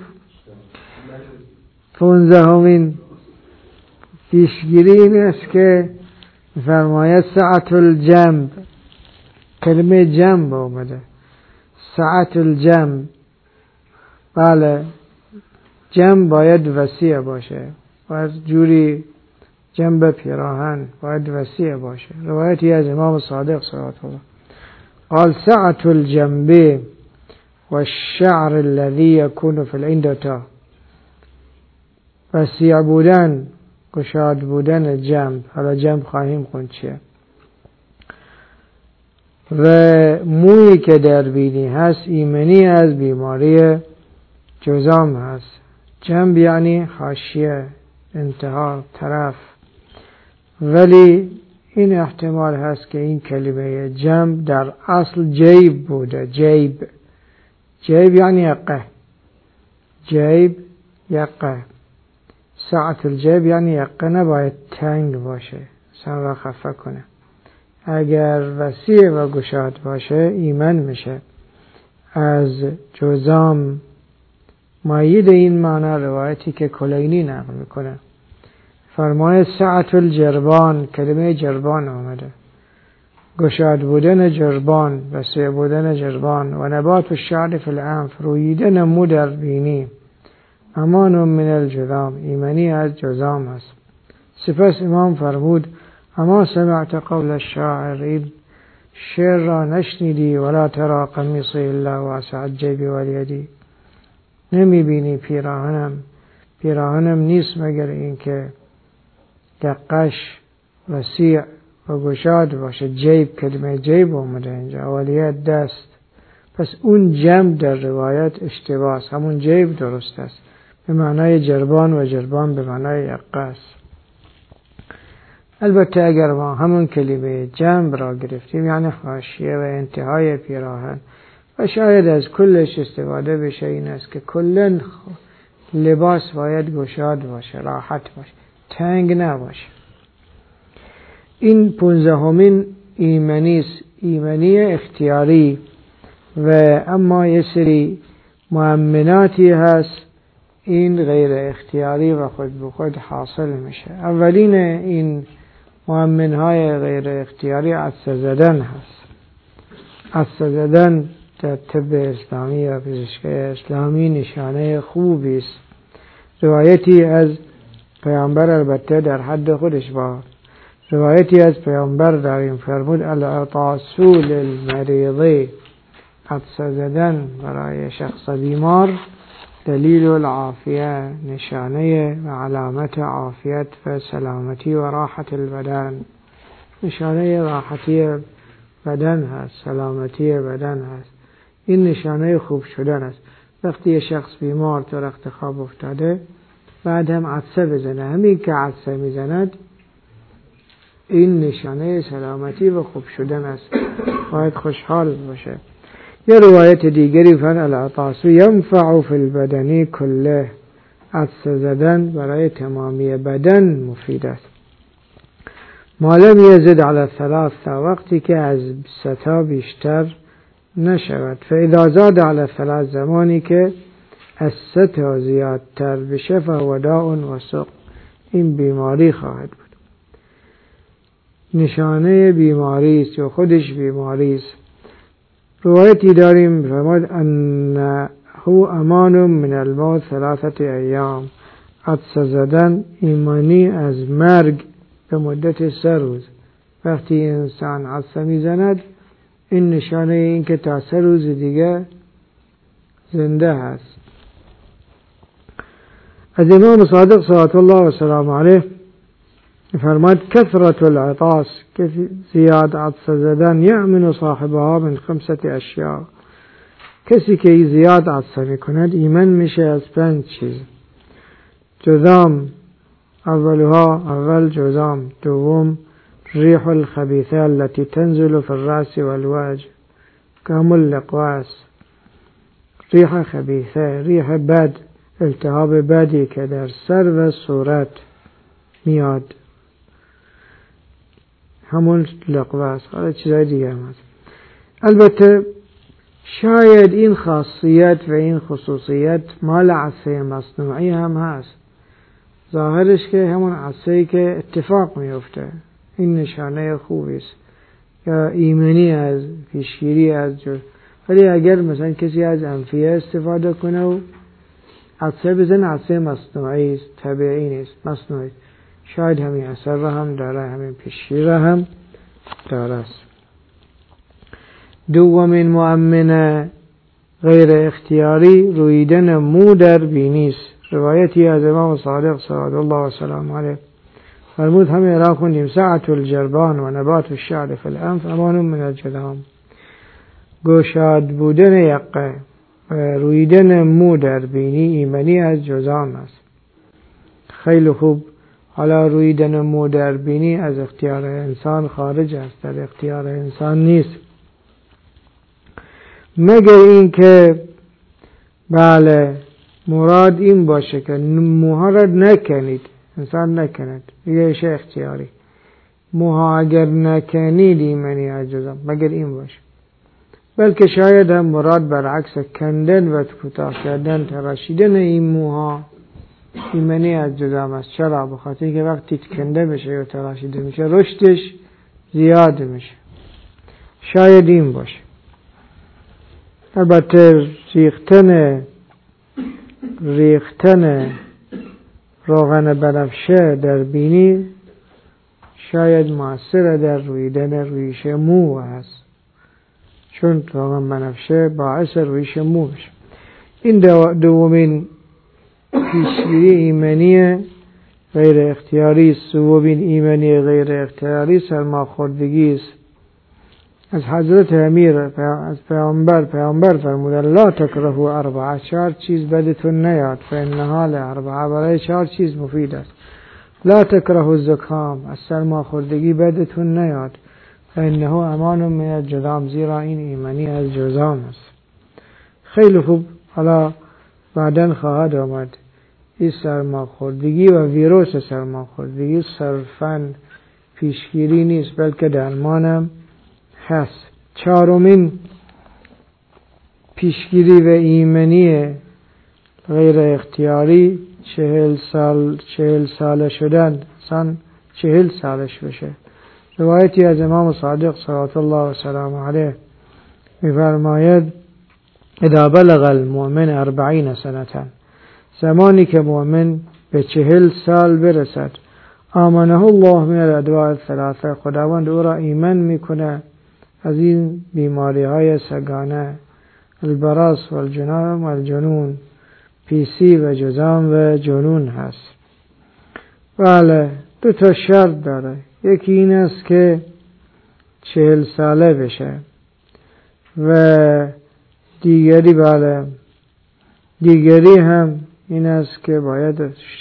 S4: پونزدهمین پیشگیری این است که فرماید سعت الجنب، کلمه جنب آمده، سعت الجنب. بله، جنب باید وسیع باشه، باید جوری جنب پیراهن باید وسیع باشه. روایتی از امام صادق صلوات الله قال سعت الجنب والشعر الذي يكون في العندتا، وسیع بودن، گشاد بودن جنب. حالا جنب خواهیم خوند چیه. و مویی که در بینی هست ایمنی از بیماری جذام هست. جنب یعنی حاشیه، انتها، طرف. ولی این احتمال هست که این کلمه جنب در اصل جیب بوده. جیب جیب یعنی یقه، جیب یقه. ساعت الجیب یعنی یقه نباید تنگ باشه، سن را خفه کنه. اگر وسیع و گشاد باشه ایمن میشه از جذام. مایید این معنی روایتی که کلینی نقل میکنه، فرمای سعت الجربان، کلمه جربان آمده، گشاد بودن جربان، وسیع بودن جربان. و نبات الشعر فی الانف، روییدن مو در بینی. امان من الجذام، ایمنی از جذام است. سپس امام فرمود اما سمعت قول الشاعر، این شعر را نشنیدی؟ ولا ترى قمیصی الا واسع الجیب والیدی، نمی بینی پیراهنم پیراهنم نیست مگر این که دقش وسیع و گشاد باشه. جیب، کلمه جیب اومده اینجا، والیت دست. پس اون جنب در روایت اشتباه است، همون جیب درست است، به معنای جربان و جربان به معنای یقه است. البته اگر ما همون کلمه جنب را گرفتیم یعنی حاشیه و انتهای پیراهن، و شاید از کلش استفاده بشه، این است که کلن لباس باید گشاد باشه، راحت باشه، تنگ نباشه. این پونزدهمین ایمنی است، ایمنی اختیاری. و اما یه سری مؤمناتی هست این غیر اختیاری و خود به خود حاصل میشه. اولین این مؤمنهای غیر اختیاری عطسه زدن هست. عطسه زدن در طب اسلامی و پزشکی اسلامی نشانه خوبی است. روایتی از پیامبر، البته در حد خودش با روایتی از پیامبر در این فرمود العطاسو للمریض، عطسه زدن برای شخص بیمار دلیل العافیه، نشانه و علامت عافیت و سلامتی و راحت البدن. نشانه راحتی بدن هست، سلامتی بدن هست. این نشانه خوب شدن است. وقتی یه شخص بیمار تو رخت خواب افتاده بعد هم عطسه بزنه، همین که عطسه میزند این نشانه سلامتی و خوب شدن است، باید خوشحال باشه. یه روایت دیگری فن العطاس ینفع فی البدن کله، عطسه زدن برای تمامی بدن مفید است. معلم یزد علی ثلاث، تا وقتی که از ستا بیشتر نشود. فاذا زاد علی ثلاث، زمانی که از ستا زیادتر بشه فهو داء و سق، این بیماری خواهد بود. نشانه بیماری است و خودش بیماری است. روایتی داریم فرمود انه امان من الموت ثلاثه ایام، عطسه زدن ایمانی از مرگ به مدت سه روز. وقتی انسان عطسه میزند این نشانه این که تا سه روز دیگه زنده هست. از امام صادق صلوات الله و سلام علیه فرماید کثرت العطاس، که زیاد عطس زدن یأمن صاحبها من خمسة اشیاء، کسی که زیاد عطس میکند ایمن میشه از پنج چیز. جذام، اولها اول جذام، دوم ریح الخبیثه التي تنزل في الرأس والوجه كامل لقواس، ریح خبیثه، ریح بد، التهاب بدی که در سر و صورت میاد، همون لقواس. حالا چیزای دیگه هم هست. البته شاید این خاصیت و این خصوصیت مال عطسه مصنوعی هم هست، ظاهرش که همون عطسه‌ای که اتفاق میفته، این نشانه خوبی است یا ایمنی از پیشگیری از جرم. ولی اگر مثلا کسی از انفیه استفاده کنه و عطسه بزن، عطسه مصنوعی است، طبیعی نیست، مصنوعی، شاید همین اثر را هم داره، همین پیشگیری را هم داره است. دومین مؤمن غیر اختیاری رویدن مو در بینی است. روایتی از امام صادق صلی الله و سلام علیه فرمود همه را خوندیم: ساعت الجربان و نبات الشعر فی الانف امان من الجذام. گشاد بودن یقه و رویدن مو در بینی ایمنی از جذام است. خیلی خوب. حالا رویدن مو در بینی از اختیار انسان خارج است، در اختیار انسان نیست، مگر این که بله مراد این باشه که موها را نکنید، انسان نکند، دیگه شه اختیاری. موها اگر نکنید ایمنی از جذام، مگر این باشه. بلکه شاید هم مراد برعکس کندن و کوتاه کردن، تراشیدن این موها ایمنی از جذام است. چرا؟ بخاطر که وقتی کنده میشه یا تراشیده میشه رشدش زیاد میشه. شاید این باشه. البته ریختن ریختن روغن بنفشه در بینی شاید مؤثر در رویدن رویش مو هست، چون روغن بنفشه باعث رویش مو میشه. این دومین پیشگیری ایمنی غیر اختیاری است. سومین ایمنی غیر اختیاری سرماخوردگی است. از حضرت امیر از پیامبر پیامبر فرمودن لا تکرهوا اربعه، چهار چیز بدتون نیاد، فانها لاربعه، برای چهار چیز مفید است. لا تکرهوا الزکام، از سرماخوردگی بدتون نیاد، فانه امان من الجذام، زیرا این ایمنی از جذام است. خیلی خوب. حالا بعداً خواهد آمد این سرماخوردگی و ویروس سرماخوردگی صرفاً پیشگیری نیست، بلکه درمانم هست. چهارمین پیشگیری و ایمنی غیر اختیاری چهل سال چهل ساله شدن، انسان چهل سالش بشه. روایتی از امام صادق صلوات الله و سلام علیه می‌فرماید اذا بلغ المؤمن اربعین سنة، زمانی که مؤمن به چهل سال برسد، آمنه الله من الادواء الثلاثه، خداوند او را ایمن میکنه از این بیماری های سگانه، البراس و الجنون و الجنون، پیسی و جذام و جنون هست. بله دو تا شرط داره. یکی این است که چهل ساله بشه و دیگری بله دیگری هم این است که باید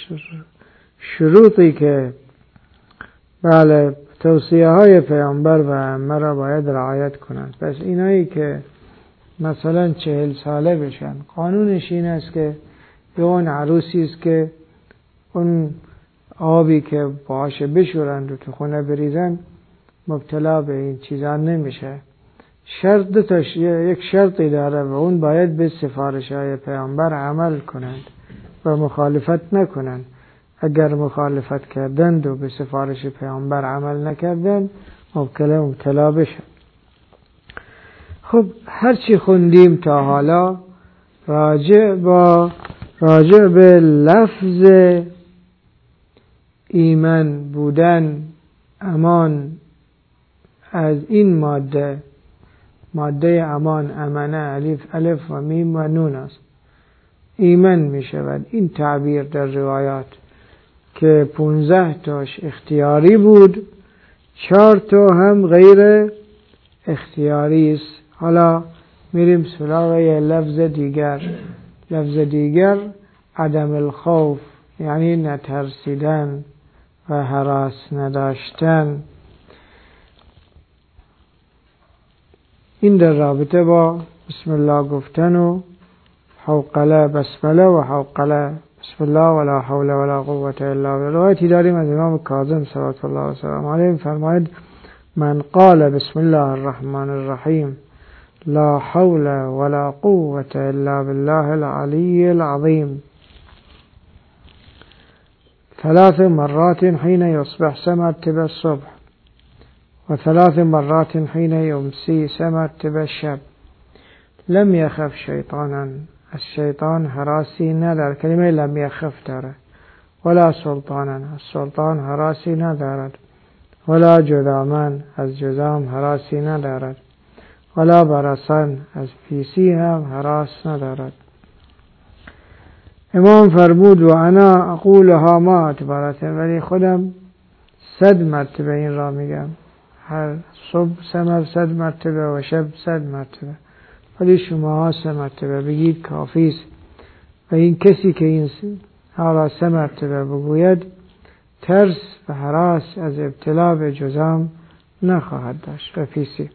S4: شروطی که بله توصیه های پیامبر و ائمه را باید رعایت کنند. پس اینایی که مثلا چهل ساله بشن، قانونش این است که یه اون عروسی است که اون آبی که باشه بشورند و تو خونه بریزن مبتلا به این چیزا نمیشه. شرط دو تا یک شرطی داره و اون باید به سفارش های پیامبر عمل کنند و مخالفت نکنند. اگر مخالفت کردند و به سفارش پیامبر عمل نکردند مبتلا مبتلا بشن. خب هرچی خوندیم تا حالا راجع با راجع به لفظ ایمن بودن، امان از این ماده ماده امان، امنه، الف الف و میم و نون است. ایمن می شود. این تعبیر در روایات که پونزده تاش اختیاری بود، چهار تا هم غیر اختیاری است. حالا میریم سراغ یه لفظ دیگر. لفظ دیگر عدم الخوف، یعنی نترسیدن و هراس نداشتن. این در رابطه با بسم الله گفتن و حوقله، بسمله و حوقله، بسم الله ولا حول ولا قوة الا بالله. روایتی داریم از امام کاظم صلوات الله و سلام علیه فرماید من قال بسم الله الرحمن الرحیم لا حول ولا قوة الا بالله العلی العظیم ثلاث مرات حين يصبح سمت بالصبح و ثلاث مرات حين يمسي سمت بالشب لم يخف شیطانا، از شیطان هراسی ندارد. کلمه لم یخف داره. ولا سلطانا، از سلطان هراسی ندارد. ولا جذامان، از جذام هراسی ندارد. ولا برسان، از پیسی هم هراس ندارد. امام فرمود و انا اقولها ما براتن، ولی خودم صد مرتبه این را میگم. هر صبح سمر صد مرتبه و شب صد مرتبه، ولی شما ها سه مرتبه بگید کافی است. و این کسی که این ها سه مرتبه بگوید ترس و هراس از ابتلا به جذام نخواهد داشت و پیسی.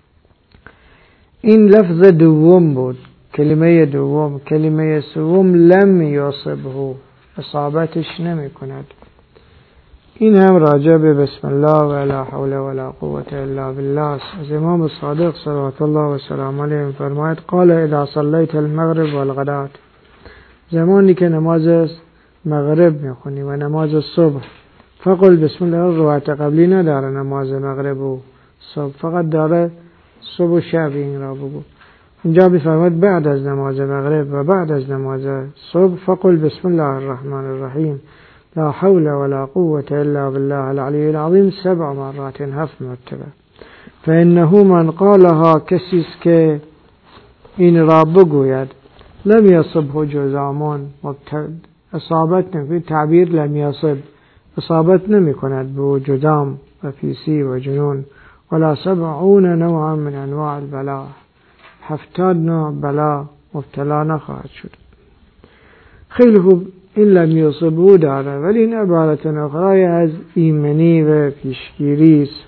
S4: این لفظ دوم بود، کلمه دوم. کلمه سوم لم یصبه، اصابتش نمی کند. این هم راجع به بسم الله و لا حول ولا قوة الا بالله. از امام صادق صلوات الله و سلام علیه فرماید قال اذا صلیت المغرب والغدات، زمانی که نماز مغرب میخونی و نماز صبح، فقل بسم الله. روایت قبلی نداره نماز مغرب و صبح، فقط داره صبح و شب. این را بگو. اینجا بفرماید بعد از نماز مغرب و بعد از نماز صبح فقل بسم الله الرحمن الرحیم لا حول ولا قوة الا بالله العلی العظیم سبع مرات، هفت مرتبه. فانه من قالها، کسی است که این را بگوید لم یصبه جذامان، اصابت نمی تعبیر لم یصب، اصابت نمی کند به جذام و پیسی و جنون. ولا سبعون نوعا من انواع البلاء، هفتاد نوع بلا مبتلا نخواهد شد. خیلی خوب. این لم یصبه داره، ولی این عبارت اخرای از ایمنی و پیشگیری است.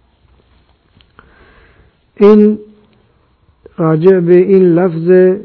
S4: این راجع به این لفظ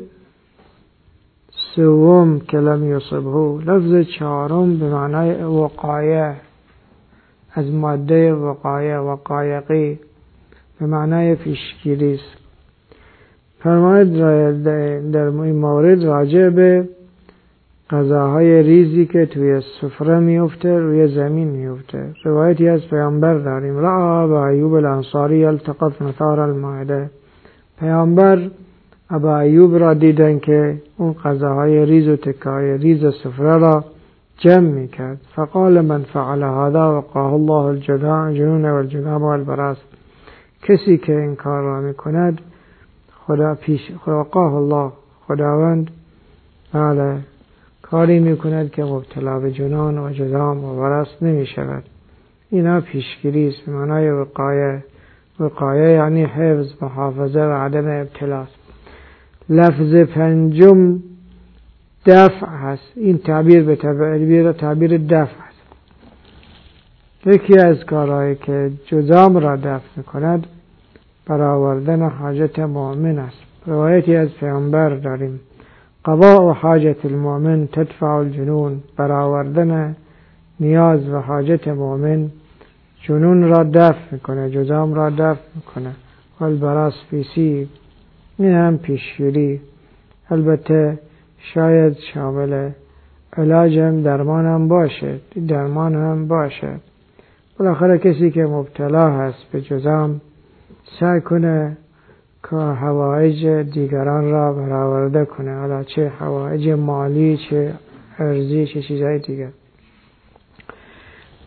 S4: سوم که لم یصبه، لفظ چهارم به معنای وقایه، از ماده وقایه، وقایقی، به معنای پیشگیری است. فرماید در این مورد راجع به غذاهای ریزی که توی سفره میفته، روی زمین میفته. روایتی از پیامبر داریم رأى ابا ایوب الانصاری التقط مثار المائده. پیامبر ابا ایوب را دیدن که اون غذاهای ریز و تکای ریز سفره را جمع میکرد. فقال من فعل هذا وقاه الله الجنون والجناب والبراس، کسی که این کار را میکند خدا پیش وقاه الله، خداوند بله کاری میکند که مبتلا به جنان و جذام و برص نمی شود. اینا پیشگیری است به معنای وقایه. وقایه یعنی حفظ، محافظه و عدم ابتلا. لفظ پنجم دفع هست. این تعبیر به تعبیر تعبیر دفع هست. یکی از کارهایی که جذام را دفع میکند برآوردن حاجت مؤمن است. روایتی از پیامبر داریم قضاء حاجت المؤمن تدفع الجنون، برآوردن نیاز و حاجت مؤمن جنون را دفع میکنه، جذام را دفع میکنه. والبراس پیسی، این هم پیشگیری. البته شاید شامل علاج هم درمان هم باشه، درمان هم باشه. بالاخره کسی که مبتلا هست به جذام سعی کنه که حوائج دیگران را برآورده کنه، حالا چه حوائج مالی، چه ارزی، چه چیزهای دیگر.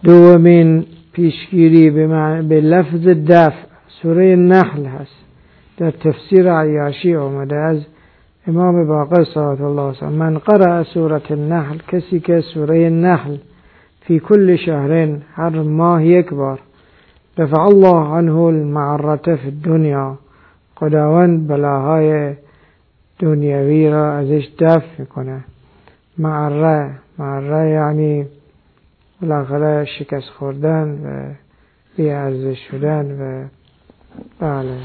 S4: دومین پیشگیری به, به لفظ دفع سوره نحل هست. در تفسیر عیاشی آمده از امام باقر صلوات الله علیه من قرأ سوره النحل، کسی که سوره نحل فی کل شهر هر ماه یک بار، دفع الله عنه المعرة فی الدنیا، خداوند بلاهای دنیوی را ازش دفع میکنه. معره معره یعنی بالاخره شکست خوردن و بی ارزش شدن و بله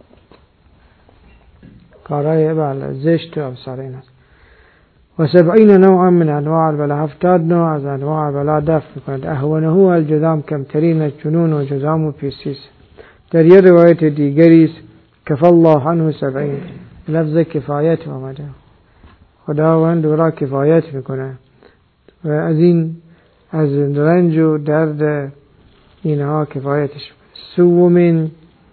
S4: کارهای بله زشت و افسر این است. و سبعین نوعا من انواع البلا، هفتاد نوع از انواع البلا دفع میکند. اهونه الجذام، کمترین جنون و جذام و پیسیس. در یه روایت دیگری است کف الله عنه سبعین، لفظ کفایت آمده، خداوند او را کفایت میکنه و از این از رنج و درد اینها کفایتش. سومین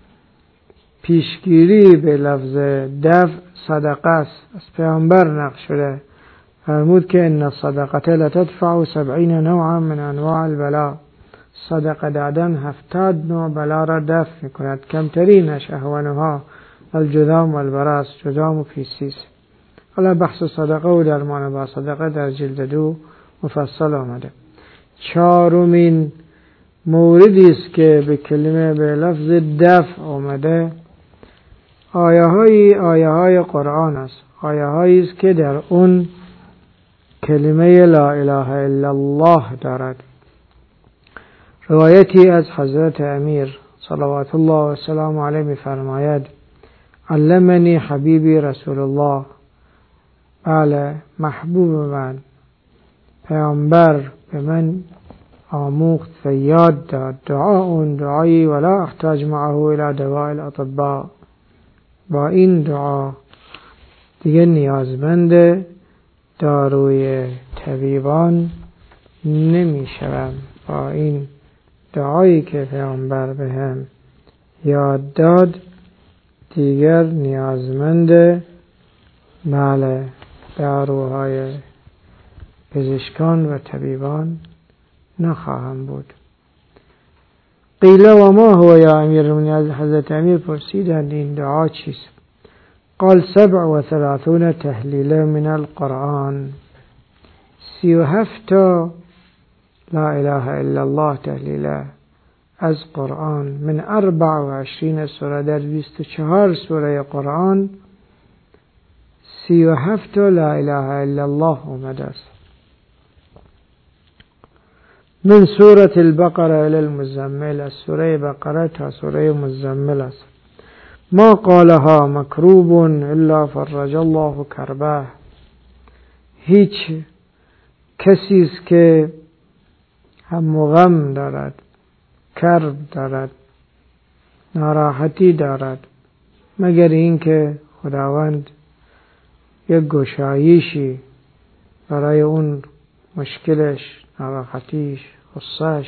S4: پیشگیری به لفظ دفع صدقه است، از پیامبر نقل شده، فرمود که ان الصدقه لتدفع سبعین نوعا من انواع البلا، صدقه دادن هفتاد نوع بلا را دفع میکند. کمترینش اهونها الجذام و البراس، جذام و پیسیس. حالا بحث صدقه و درمان با صدقه در جلد دو مفصل آمده. چهارمین موردی است که به کلمه به لفظ دفع آمده آیه های آیه های قرآن است، آیه هایی است که در اون کلمه لا اله الا الله دارد. روایتی از حضرت امیر صلوات الله و سلام علیه می فرماید علمنی حبیبی رسول الله، بله محبوب من پیامبر به من آموخت و یاد داد دعا اون دعایی ولا احتاج معه الى دواء الاطباء، با این دعا دیگه نیازمند داروی طبیبان نمی شوم. با این دعایی که پیامبر به هم یاد داد دیگر نیازمند بله داروهای پزشکان و طبیبان نخواهم بود. قیل و ما هو یا امیر المؤمنین، از حضرت امیر پرسیدند این دعا چیست؟ قال سبع و ثلاثون تهلیله من القرآن، سی و هفتا لا اله الا الله تهلیله از قرآن، من اربع و عشرین سوره، در بیست و چهار سوره قرآن سی و هفتا لا اله الا الله اومده است. من سورة البقره الى المزمل، از سوره بقره تا سوره مزمل است. ما قالها مکروب الا فرج الله کربه، هیچ کسی است که هم غم دارد، کرب دارد، ناراحتی دارد، مگر اینکه خداوند یک گشایشی برای اون مشکلش، ناراحتیش، غصهش،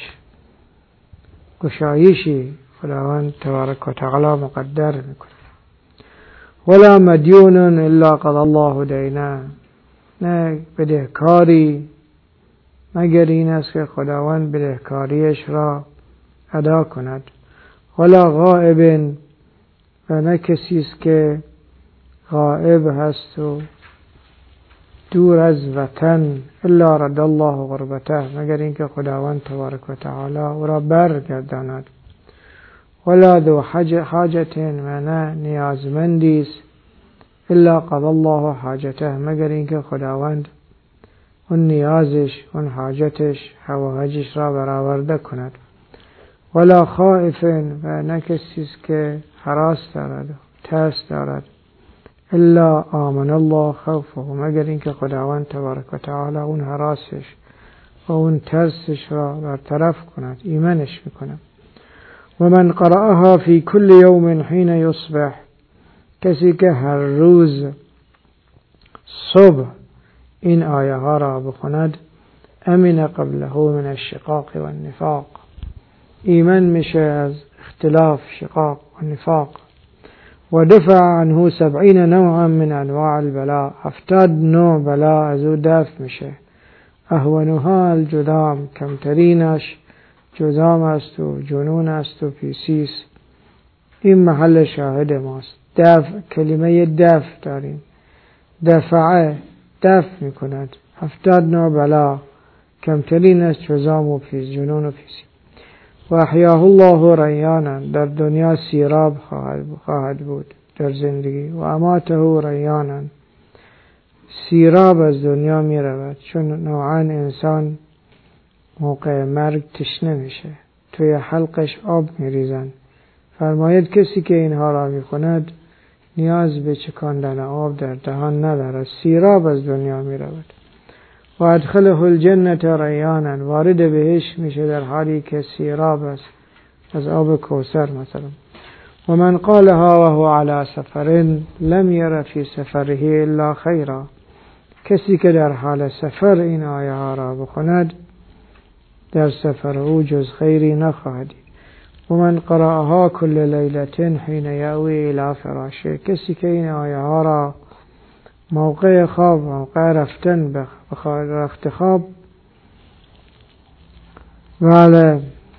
S4: گشایشی خداوند تبارک و تعالی مقدر میکنه. ولا مدیون الا قضى الله دینه، نه بدهکاری مگر این است که خداوند بدهکاریش را ادا کند. ولا غائب، و نه کسی است که غائب هست و دور از وطن، الا رد الله غربته، مگر اینکه خداوند تبارک و تعالی او را برگرداند. ولا ذو حاجت، و نه نیازمندی است، الا قضى الله حاجته، مگر اینکه خداوند اون نیازش، اون حاجتش، حوائجش را برآورده کند. ولا خائف، و نه کسی است که هراس دارد، ترس دارد، الا آمن الله خوفه، مگر اینکه خداوند تبارک و تعالی اون هراسش و اون ترسش را برطرف کند، ایمنش میکنه. و من قرأها فی کل یوم حین یصبح، کسی که هر روز صبح این آیه ها را بخوند، امن قبله من الشقاق و النفاق، ایمن میشه از اختلاف، شقاق و نفاق. و دفع عنه سبعین نوعا من انواع البلا، هفتاد نوع بلا از او دفع میشه. اهونها الجذام، کمترینش جذام است و جنون است و پیسیس. این محل شاهد ماست. دفع، کلمه دفع داریم. دفعه، دفع میکند. هفتاد نوع بلا، کمترین از جذام و پیز، جنون و پیسی. و احیاه الله ریانا، در دنیا سیراب خواهد بود در زندگی. و اماته ریانا، سیراب از دنیا می رود، چون نوعا انسان موقع مرگ تشنه میشه، توی حلقش آب می ریزن. فرماید کسی که اینها را می کند نیاز به چکاندن آب در دهان ندارد، سیراب از دنیا می رود. و ادخله الجنة ریانا، وارد بهش میشه در حالی که سیراب است از آب کوثر مثلا. و من قالها وهو على سفر لم یر فی سفره الا خیرا، کسی که در حال سفر این آیه ها را بخوند در سفر او جز خیری نخواهد دید. و من قرأها کل لیلة حین یأوی الی فراشه، کسی که این آیه ها را موقع خواب، موقع رفتن به رخت خواب، بله،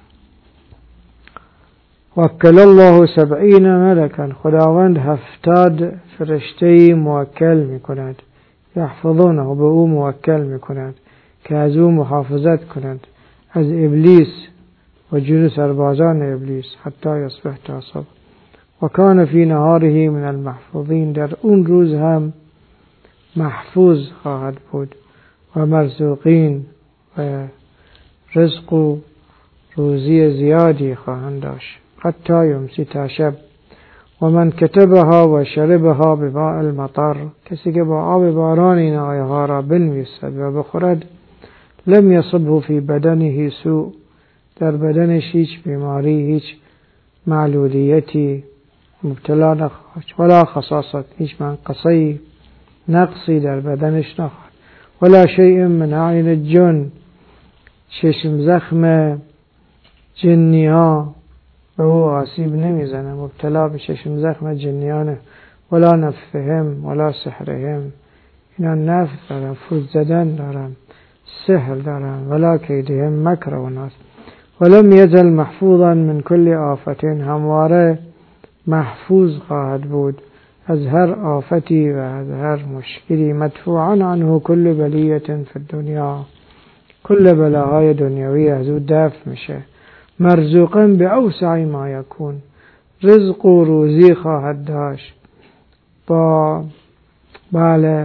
S4: وکل الله سبعین ملکا، خداوند هفتاد فرشته موکل می کند، یحفظونه، به او موکل می کند که از او محافظت کند، از ابلیس و جن سربازان ابلیس، حتی یصبح تا صبح. و کان فی نهاره من المحفوظین، در اون روز هم محفوظ خواهد بود. و مرزوقین، و رزق و روزی زیادی خواهند داشت حتی یمسی، تا شب. و من کتبها و شربها بماء المطر، کسی که با آب باران این آیه ها را بنویسد و بخورد، لم یصبه فی بدنه سوء، در بدنش هیچ بیماری، هیچ معلولیتی مبتلا نخواهد، ولا خصاصت، هیچ منقصی نقصی در بدنش نخواهد، ولا شیء من عین الجن، چشم زخم جنی ها به او آسیب نمیزنه، مبتلا به چشم زخم جنیانه. ولا نفهم ولا سحرهم، اینا نفس دارن، فوت زدن دارن، سحر دارن. ولا کیدهم مکر و ناس، ولم یزل محفوظا من کل آفت، همواره محفوظ خواهد بود از هر آفتی و از هر مشکلی. مدفوعا عنه کل بلیت فی الدنیا، کل بلاهای دنیوی از او دفع میشه. مرزوقا به اوسع ما یکون، رزق و روزی خواهد داشت با بله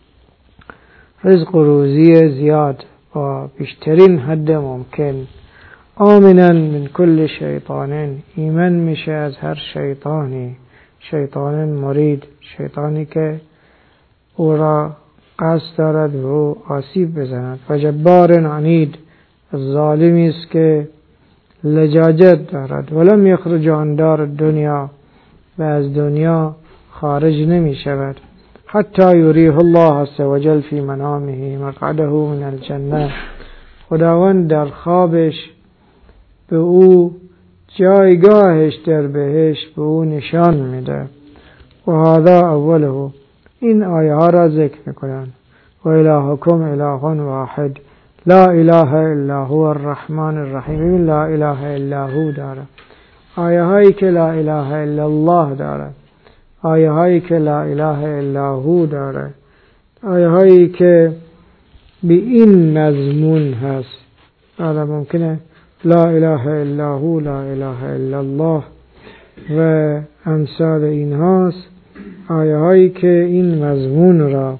S4: رزق و روزی زیاد با بیشترین حد ممکن. آمنا من کل شیطان، ایمن میشه از هر شیطانی، شیطان مرید، شیطانی که او را قصد دارد و آسیب بزند. و جبار عنید، ظالمی است که لجاجت دارد. ولم یخرج عن دار الدنیا، و از دنیا خارج نمی شود. حتی یریه الله عز وجل فی منامه مقعده من الجنه، خداوند در خوابش به او جایگاهش در بهشت به او نشان میده. و هذا اوله، این آیه ها را ذکر میکنن. و الهکم اله واحد لا اله الا هو الرحمن الرحیم. لا اله الا هو داره، آیه هایی که لا اله الا الله داره، آیه هایی که لا اله الا هو داره، آیه هایی که به این مضمون هست. حالا ممکنه لا اله الا هو، لا اله الا الله و امثال این هاست، آیه هایی که این مضمون را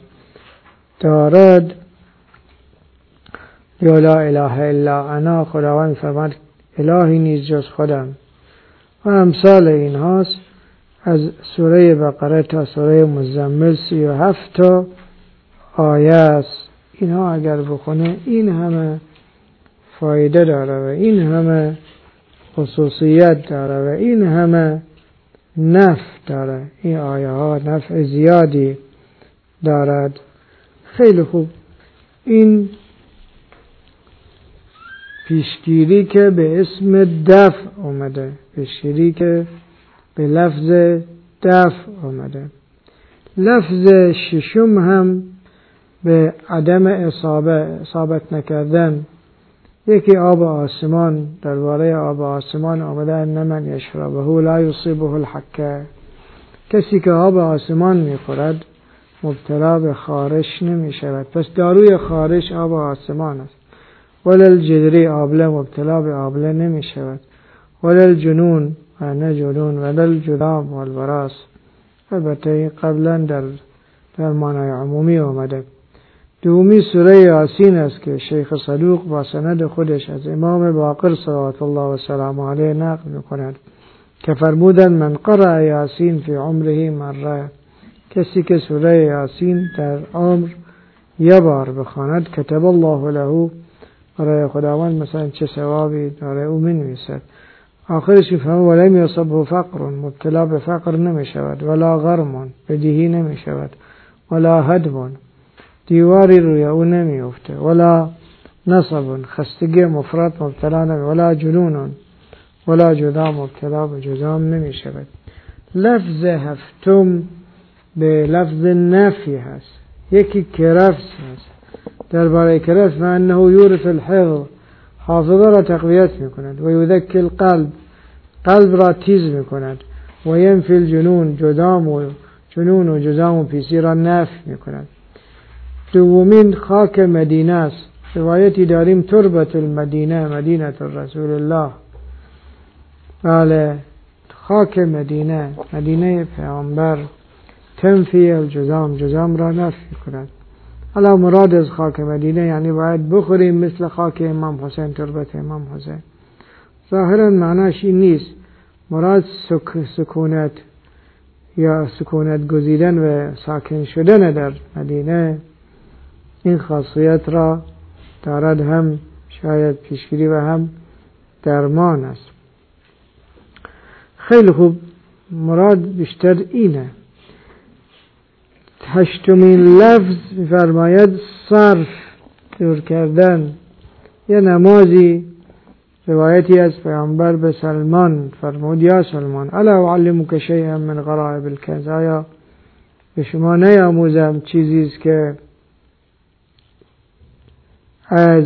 S4: دارد. یا لا اله الا انا، خداوند فرمود الهی نیز جز خودم، و امثال این هاست. از سوره بقره تا سوره مزمل سی و هفت تا آیه است. اینها اگر بخونه این همه فایده داره و این همه خصوصیت داره و این همه نفع داره. این آیه ها نفع زیادی دارد. خیلی خوب. این پیشگیری که به اسم دفع اومده، پیشگیری که به لفظ دفع اومده. لفظ ششم هم به عدم اصابه، اصابت نکردن یکی آب آسمان، درباره آب آسمان آمده ان من یشربه لا یصیبه الحکه، کسی که آب آسمان میخورد مبتلا به خارش نمی شود. پس داروی خارش آب آسمان است. ولل جدری، آبله مبتلا به آبله نمی شود. ولل جنون و نه جنون، ولل جذام و البراس. البته قبلا در در معنای عمومی آمده. دومی سوره یاسین است که شیخ صدوق با سند خودش از امام باقر صلوات الله و سلام علیه نقل می‌کند که فرمودند من قرأ یاسین فی عمره مره، کسی که سوره یاسین در عمر یه بار بخواند کتب الله له، برای خداوند مثلا چه ثوابی داره او می‌نویسد. آخرش فهم ولم یصبه فقر، مبتلا به فقر نمی شود، ولا غرم، بدهی نمی شود، ولا هدم، دیواری روی او نمی افته، ولا نصب، خستگی مفرط مبتلا نمی، ولا جنون، ولا جذام، مبتلا به جذام نمی شود. لفظ هفتم به لفظ نفی هست. یکی کرفس هست، درباره کرفس و انه یورث الحفظ، حافظه را تقویت می کند، و یذکی القلب، قلب را تیز می کند، و ینفی الجنون، جذام و جنون و جذام و پیسی را نفی می کند. دومین خاک مدینه است. روایتی داریم تربت المدینه، مدینه رسول الله. بله، خاک مدینه، مدینه پیامبر، تنفی الجذام، جذام را نفی کند. حالا مراد از خاک مدینه یعنی باید بخوریم مثل خاک امام حسین، تربت امام حسین. ظاهرا معناش این نیست. مراد سک سکونت یا سکونت گزیدن و ساکن شدن در مدینه این خاصیت را دارد، هم شاید پیشگیری و هم درمان است. خیلی خوب، مراد بیشتر اینه. هشتمین لفظ فرماید صرف، دور کردن. یه نمازی روایتی از پیامبر به سلمان فرمود یا سلمان الا اعلمک شیئا من غرائب الکنز، آیا به شما نیاموزم چیزی است که از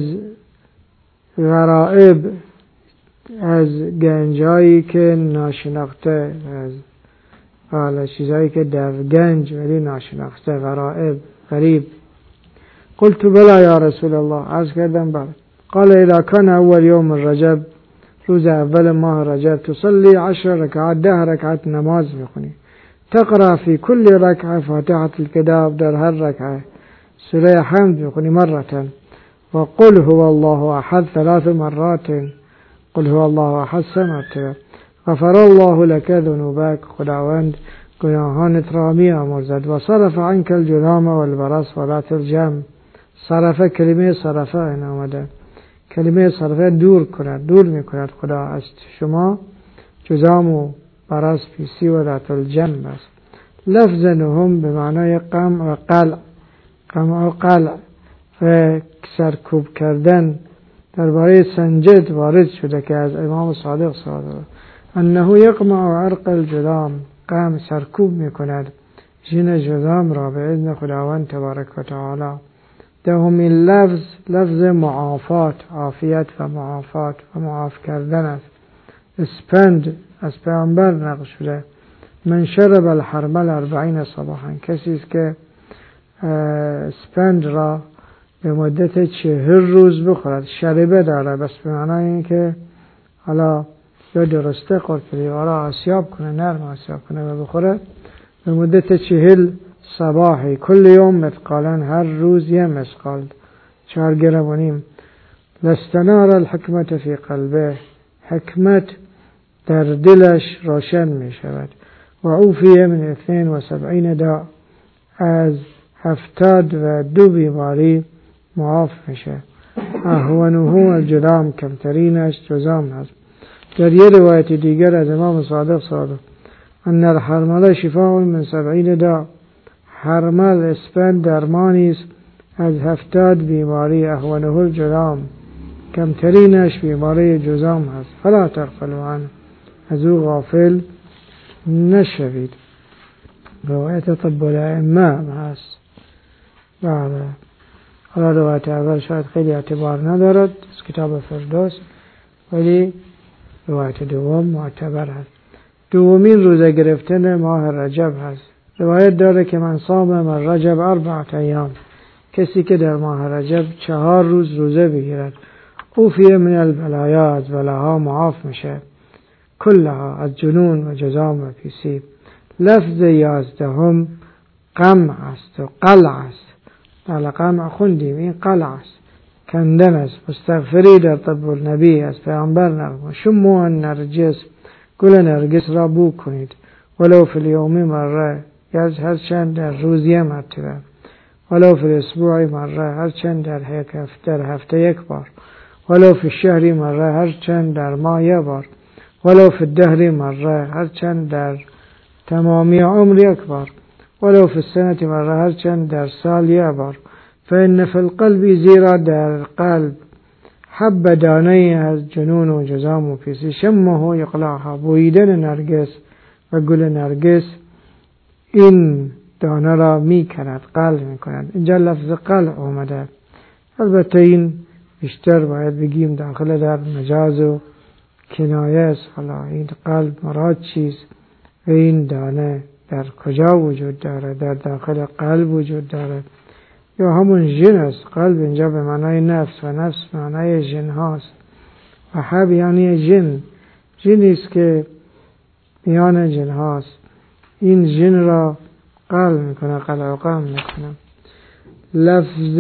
S4: غرائب، از گنجایی که ناشناخته، از حالا چیزایی که در گنج ولی ناشناخته، غرائب، غریب. قلت بلا یا رسول الله، عرض کردم بله. قال اذا كان اول يوم رجب، روز اول ماه رجب، تصلي عشر ركعات، ده رکعت نماز میخونی، تقرأ في كل ركعة فاتحة الكتاب، در هر رکعه سوره حمد میخونی مرتين، وقل هو الله احد ثلاث مرات، قل هو الله احد سه مرتبه، غفر الله لك ذنوبك، خداوند گناهانت را میامرزد، و صرف عنك الجذام والبرص وذات الجم. صرفه، کلمه صرفه این آمده، کلمه صرفه دور کند، دور میکند خدا از شما جذام و برص، پیسی و ذات الجم است. لفظ نهم به معنای قمع و قلع، قمع و قلع و سرکوب کردن. درباره سنجد وارد شده که از امام صادق صادق انه یقمع عرق الجذام، قمع سرکوب میکند ژن جذام را به اذن خداوند تبارک و تعالی. دهمین لفظ لفظ معافات، عافیت و معافات و معاف کردن است. اسپند از پیامبر نقل شده من شرب الحرمل اربعین صباحا، کسی است که اسپند را به مدت چهل روز بخورد. شربه داره بس به معنای این که حالا یا درسته قرطری آرا آسیاب کنه، نرم آسیاب کنه و بخوره به مدت چهل صباحی، کل یوم مثقالن، هر روز یه مثقال، چهار گرم و نیم. لستنار الحکمت فی قلبه، حکمت در دلش روشن می شود. و عوفیه من اثنین و سبعین داء، از هفتاد و دو بیماری معاف میشه. اهونهو الجذام، کمترینش جذام هست. در یه روایت دیگر از امام صادق صادق ان الحرمل شفاء من سبعین داء، حرمل اسپند درمانی است از هفتاد بیماری. اهونه الجذام، کمترینش بیماری جذام هست. فلا تغفلوا عنه، از او غافل نشوید. روایت طب الائمه هست. بله. حالا روایت اول شاید خیلی اعتبار ندارد از کتاب فردوس، ولی روایت دوم معتبر هست. دومین روزه گرفتن ماه رجب هست. روایت داره که من صام من رجب اربعة ایام، کسی که در ماه رجب چهار روز روزه بگیرد اوفی من البلایا، از بلاها معاف میشه، کلها، از جنون و جذام و پیسی. لفظ یازدهم قمع است و قلع است. در قمع خوندیم، این قلع است، کندن است. مستغفری در طب النبی از پیامبر نرم. شمو النرجس، گل نرگس را بو کنید، ولو فی الیوم مره، هر چند در روز یک مرتبه، ولو فی الاسبوع مره، هر چند در در هفته یک بار، ولو فی الشهر مره، هر چند در ماه یک بار، ولو فی الدهر مره، هر چند در تمامی عمر یک بار، ولو فی السنه مره، هر چند در سال یک بار. فإن فی القلب، زیرا در قلب، حب دانه از جنون و جذام و پیسی، شمه یقلعها، بویدن نرگس و گل نرگس این دانه را می کند، قلع می کند. اینجا لفظ قلع اومده. البته این بیشتر باید بگیم داخل در مجاز و کنایه است. حالا این قلب مراد چیست و این دانه در کجا وجود داره؟ در داخل قلب وجود داره یا همون جن است؟ قلب اینجا به معنای نفس و نفس به معنای جن هاست و حب یعنی جن، جنی است که میان جن هاست. این جن را قلب میکنه، قلع و قم میکنه. لفظ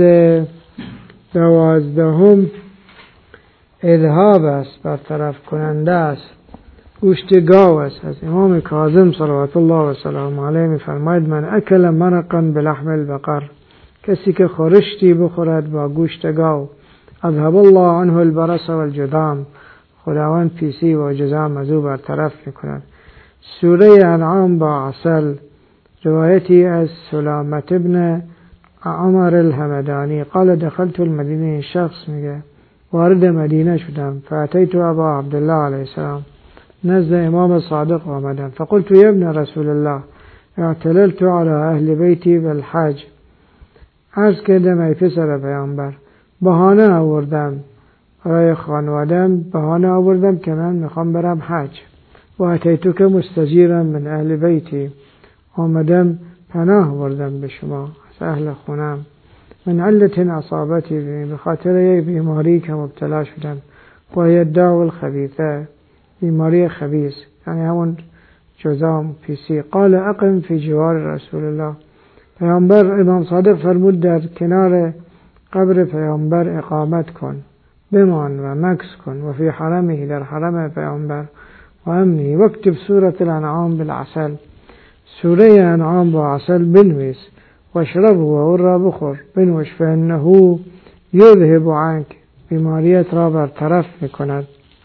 S4: دوازدهم اذهاب است، برطرف کننده است، گوشت گاو است. از امام کاظم صلوات الله و سلام علیه میفرماید من اکل مرقا بلحم البقر، کسی که خورشتی بخورد با گوشت گاو، اذهب الله عنه البرص والجذام، خداوند پیسی و جذام از او برطرف میکند. سوره انعام با عسل. روایتی از سلامت ابن عمر الحمدانی قال دخلت المدینه، شخص میگه وارد مدینه شدم، فاتیت ابا عبدالله علیه السلام، نزد امام صادق آمدم، فقلت یا ابن رسول الله اعتللت على اهل بیتی بالحج، عرض کردم ای پسر پیامبر بهانه آوردم برای خانوادم، بهانه آوردم که من میخوام برم حج. و اتیتو که مستجیرم من اهل بیتی، آمدم پناه آوردم به شما از اهل خونم، من علت اصابتی، به خاطر یک بیماری که مبتلا شدم، و الداء الخبیثه، بیماری خبیث یعنی همون جذام پیسی. قال اقم فی جوار رسول الله، پیامبر امام صادق فرمود در کنار قبر پیامبر اقامت کن، بمان و مکث کن، و فی حرمه، در حرم پیامبر، و امنی وکتب سورة الانعام بالعسل، سوره انعام با عسل بنویس، و اشرب و او را بخور، بنوش، فانه یذهب عنک، بیماریت را برطرف میکند.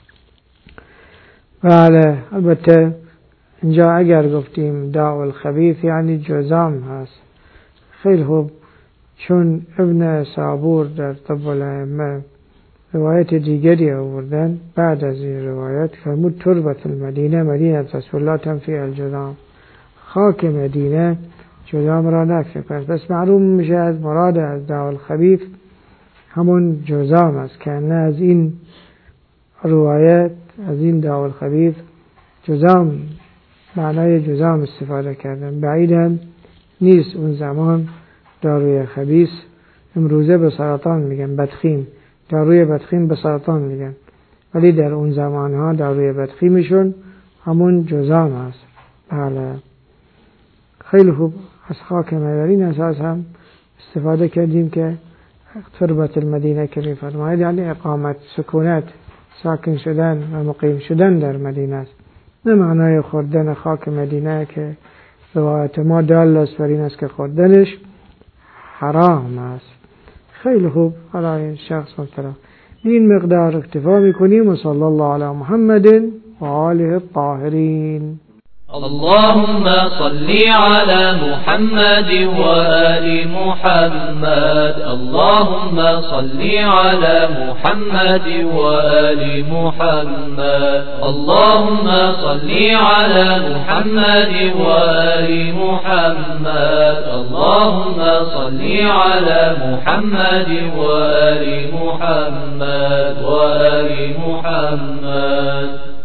S4: بله، البته اینجا اگر گفتیم داء الخبیث یعنی جذام هست. خیلی خوب، چون ابن صابور در طب الائمه روایت دیگری آوردن بعد از این روایت، فرمود تربت المدینه مدینه رسول الله تنفی الجذام، خاک مدینه جذام را نفی کرد. پس معلوم میشه از مراد از داء الخبیث همون جذام است، که نه از این روایت از این داء الخبیث جذام معنای جذام استفاده کردن. بعید هم نیست اون زمان داروی خبیث، امروزه به سرطان میگن بدخیم، داروی بدخیم به سرطان میگن، ولی در اون زمانها داروی بدخیمشون همون جذام است. بله، خیلی خوب. از خاک مدینه اساس هم استفاده کردیم که تربت المدینه که میفرماید یعنی اقامت، سکونت، ساکن شدن و مقیم شدن در مدینه است، نه معنای خوردن خاک مدینه که روایت ما دال است بر این است که خوردنش حرام است. خیلی خوب. برای شخص محترم این مقدار اکتفا میکنیم و صلی الله علی محمد و آله الطاهرین.
S6: اللهم صل على محمد وآل محمد. اللهم صل على محمد وآل محمد. اللهم صل على محمد وآل محمد. اللهم صل على محمد وآل محمد وآل محمد.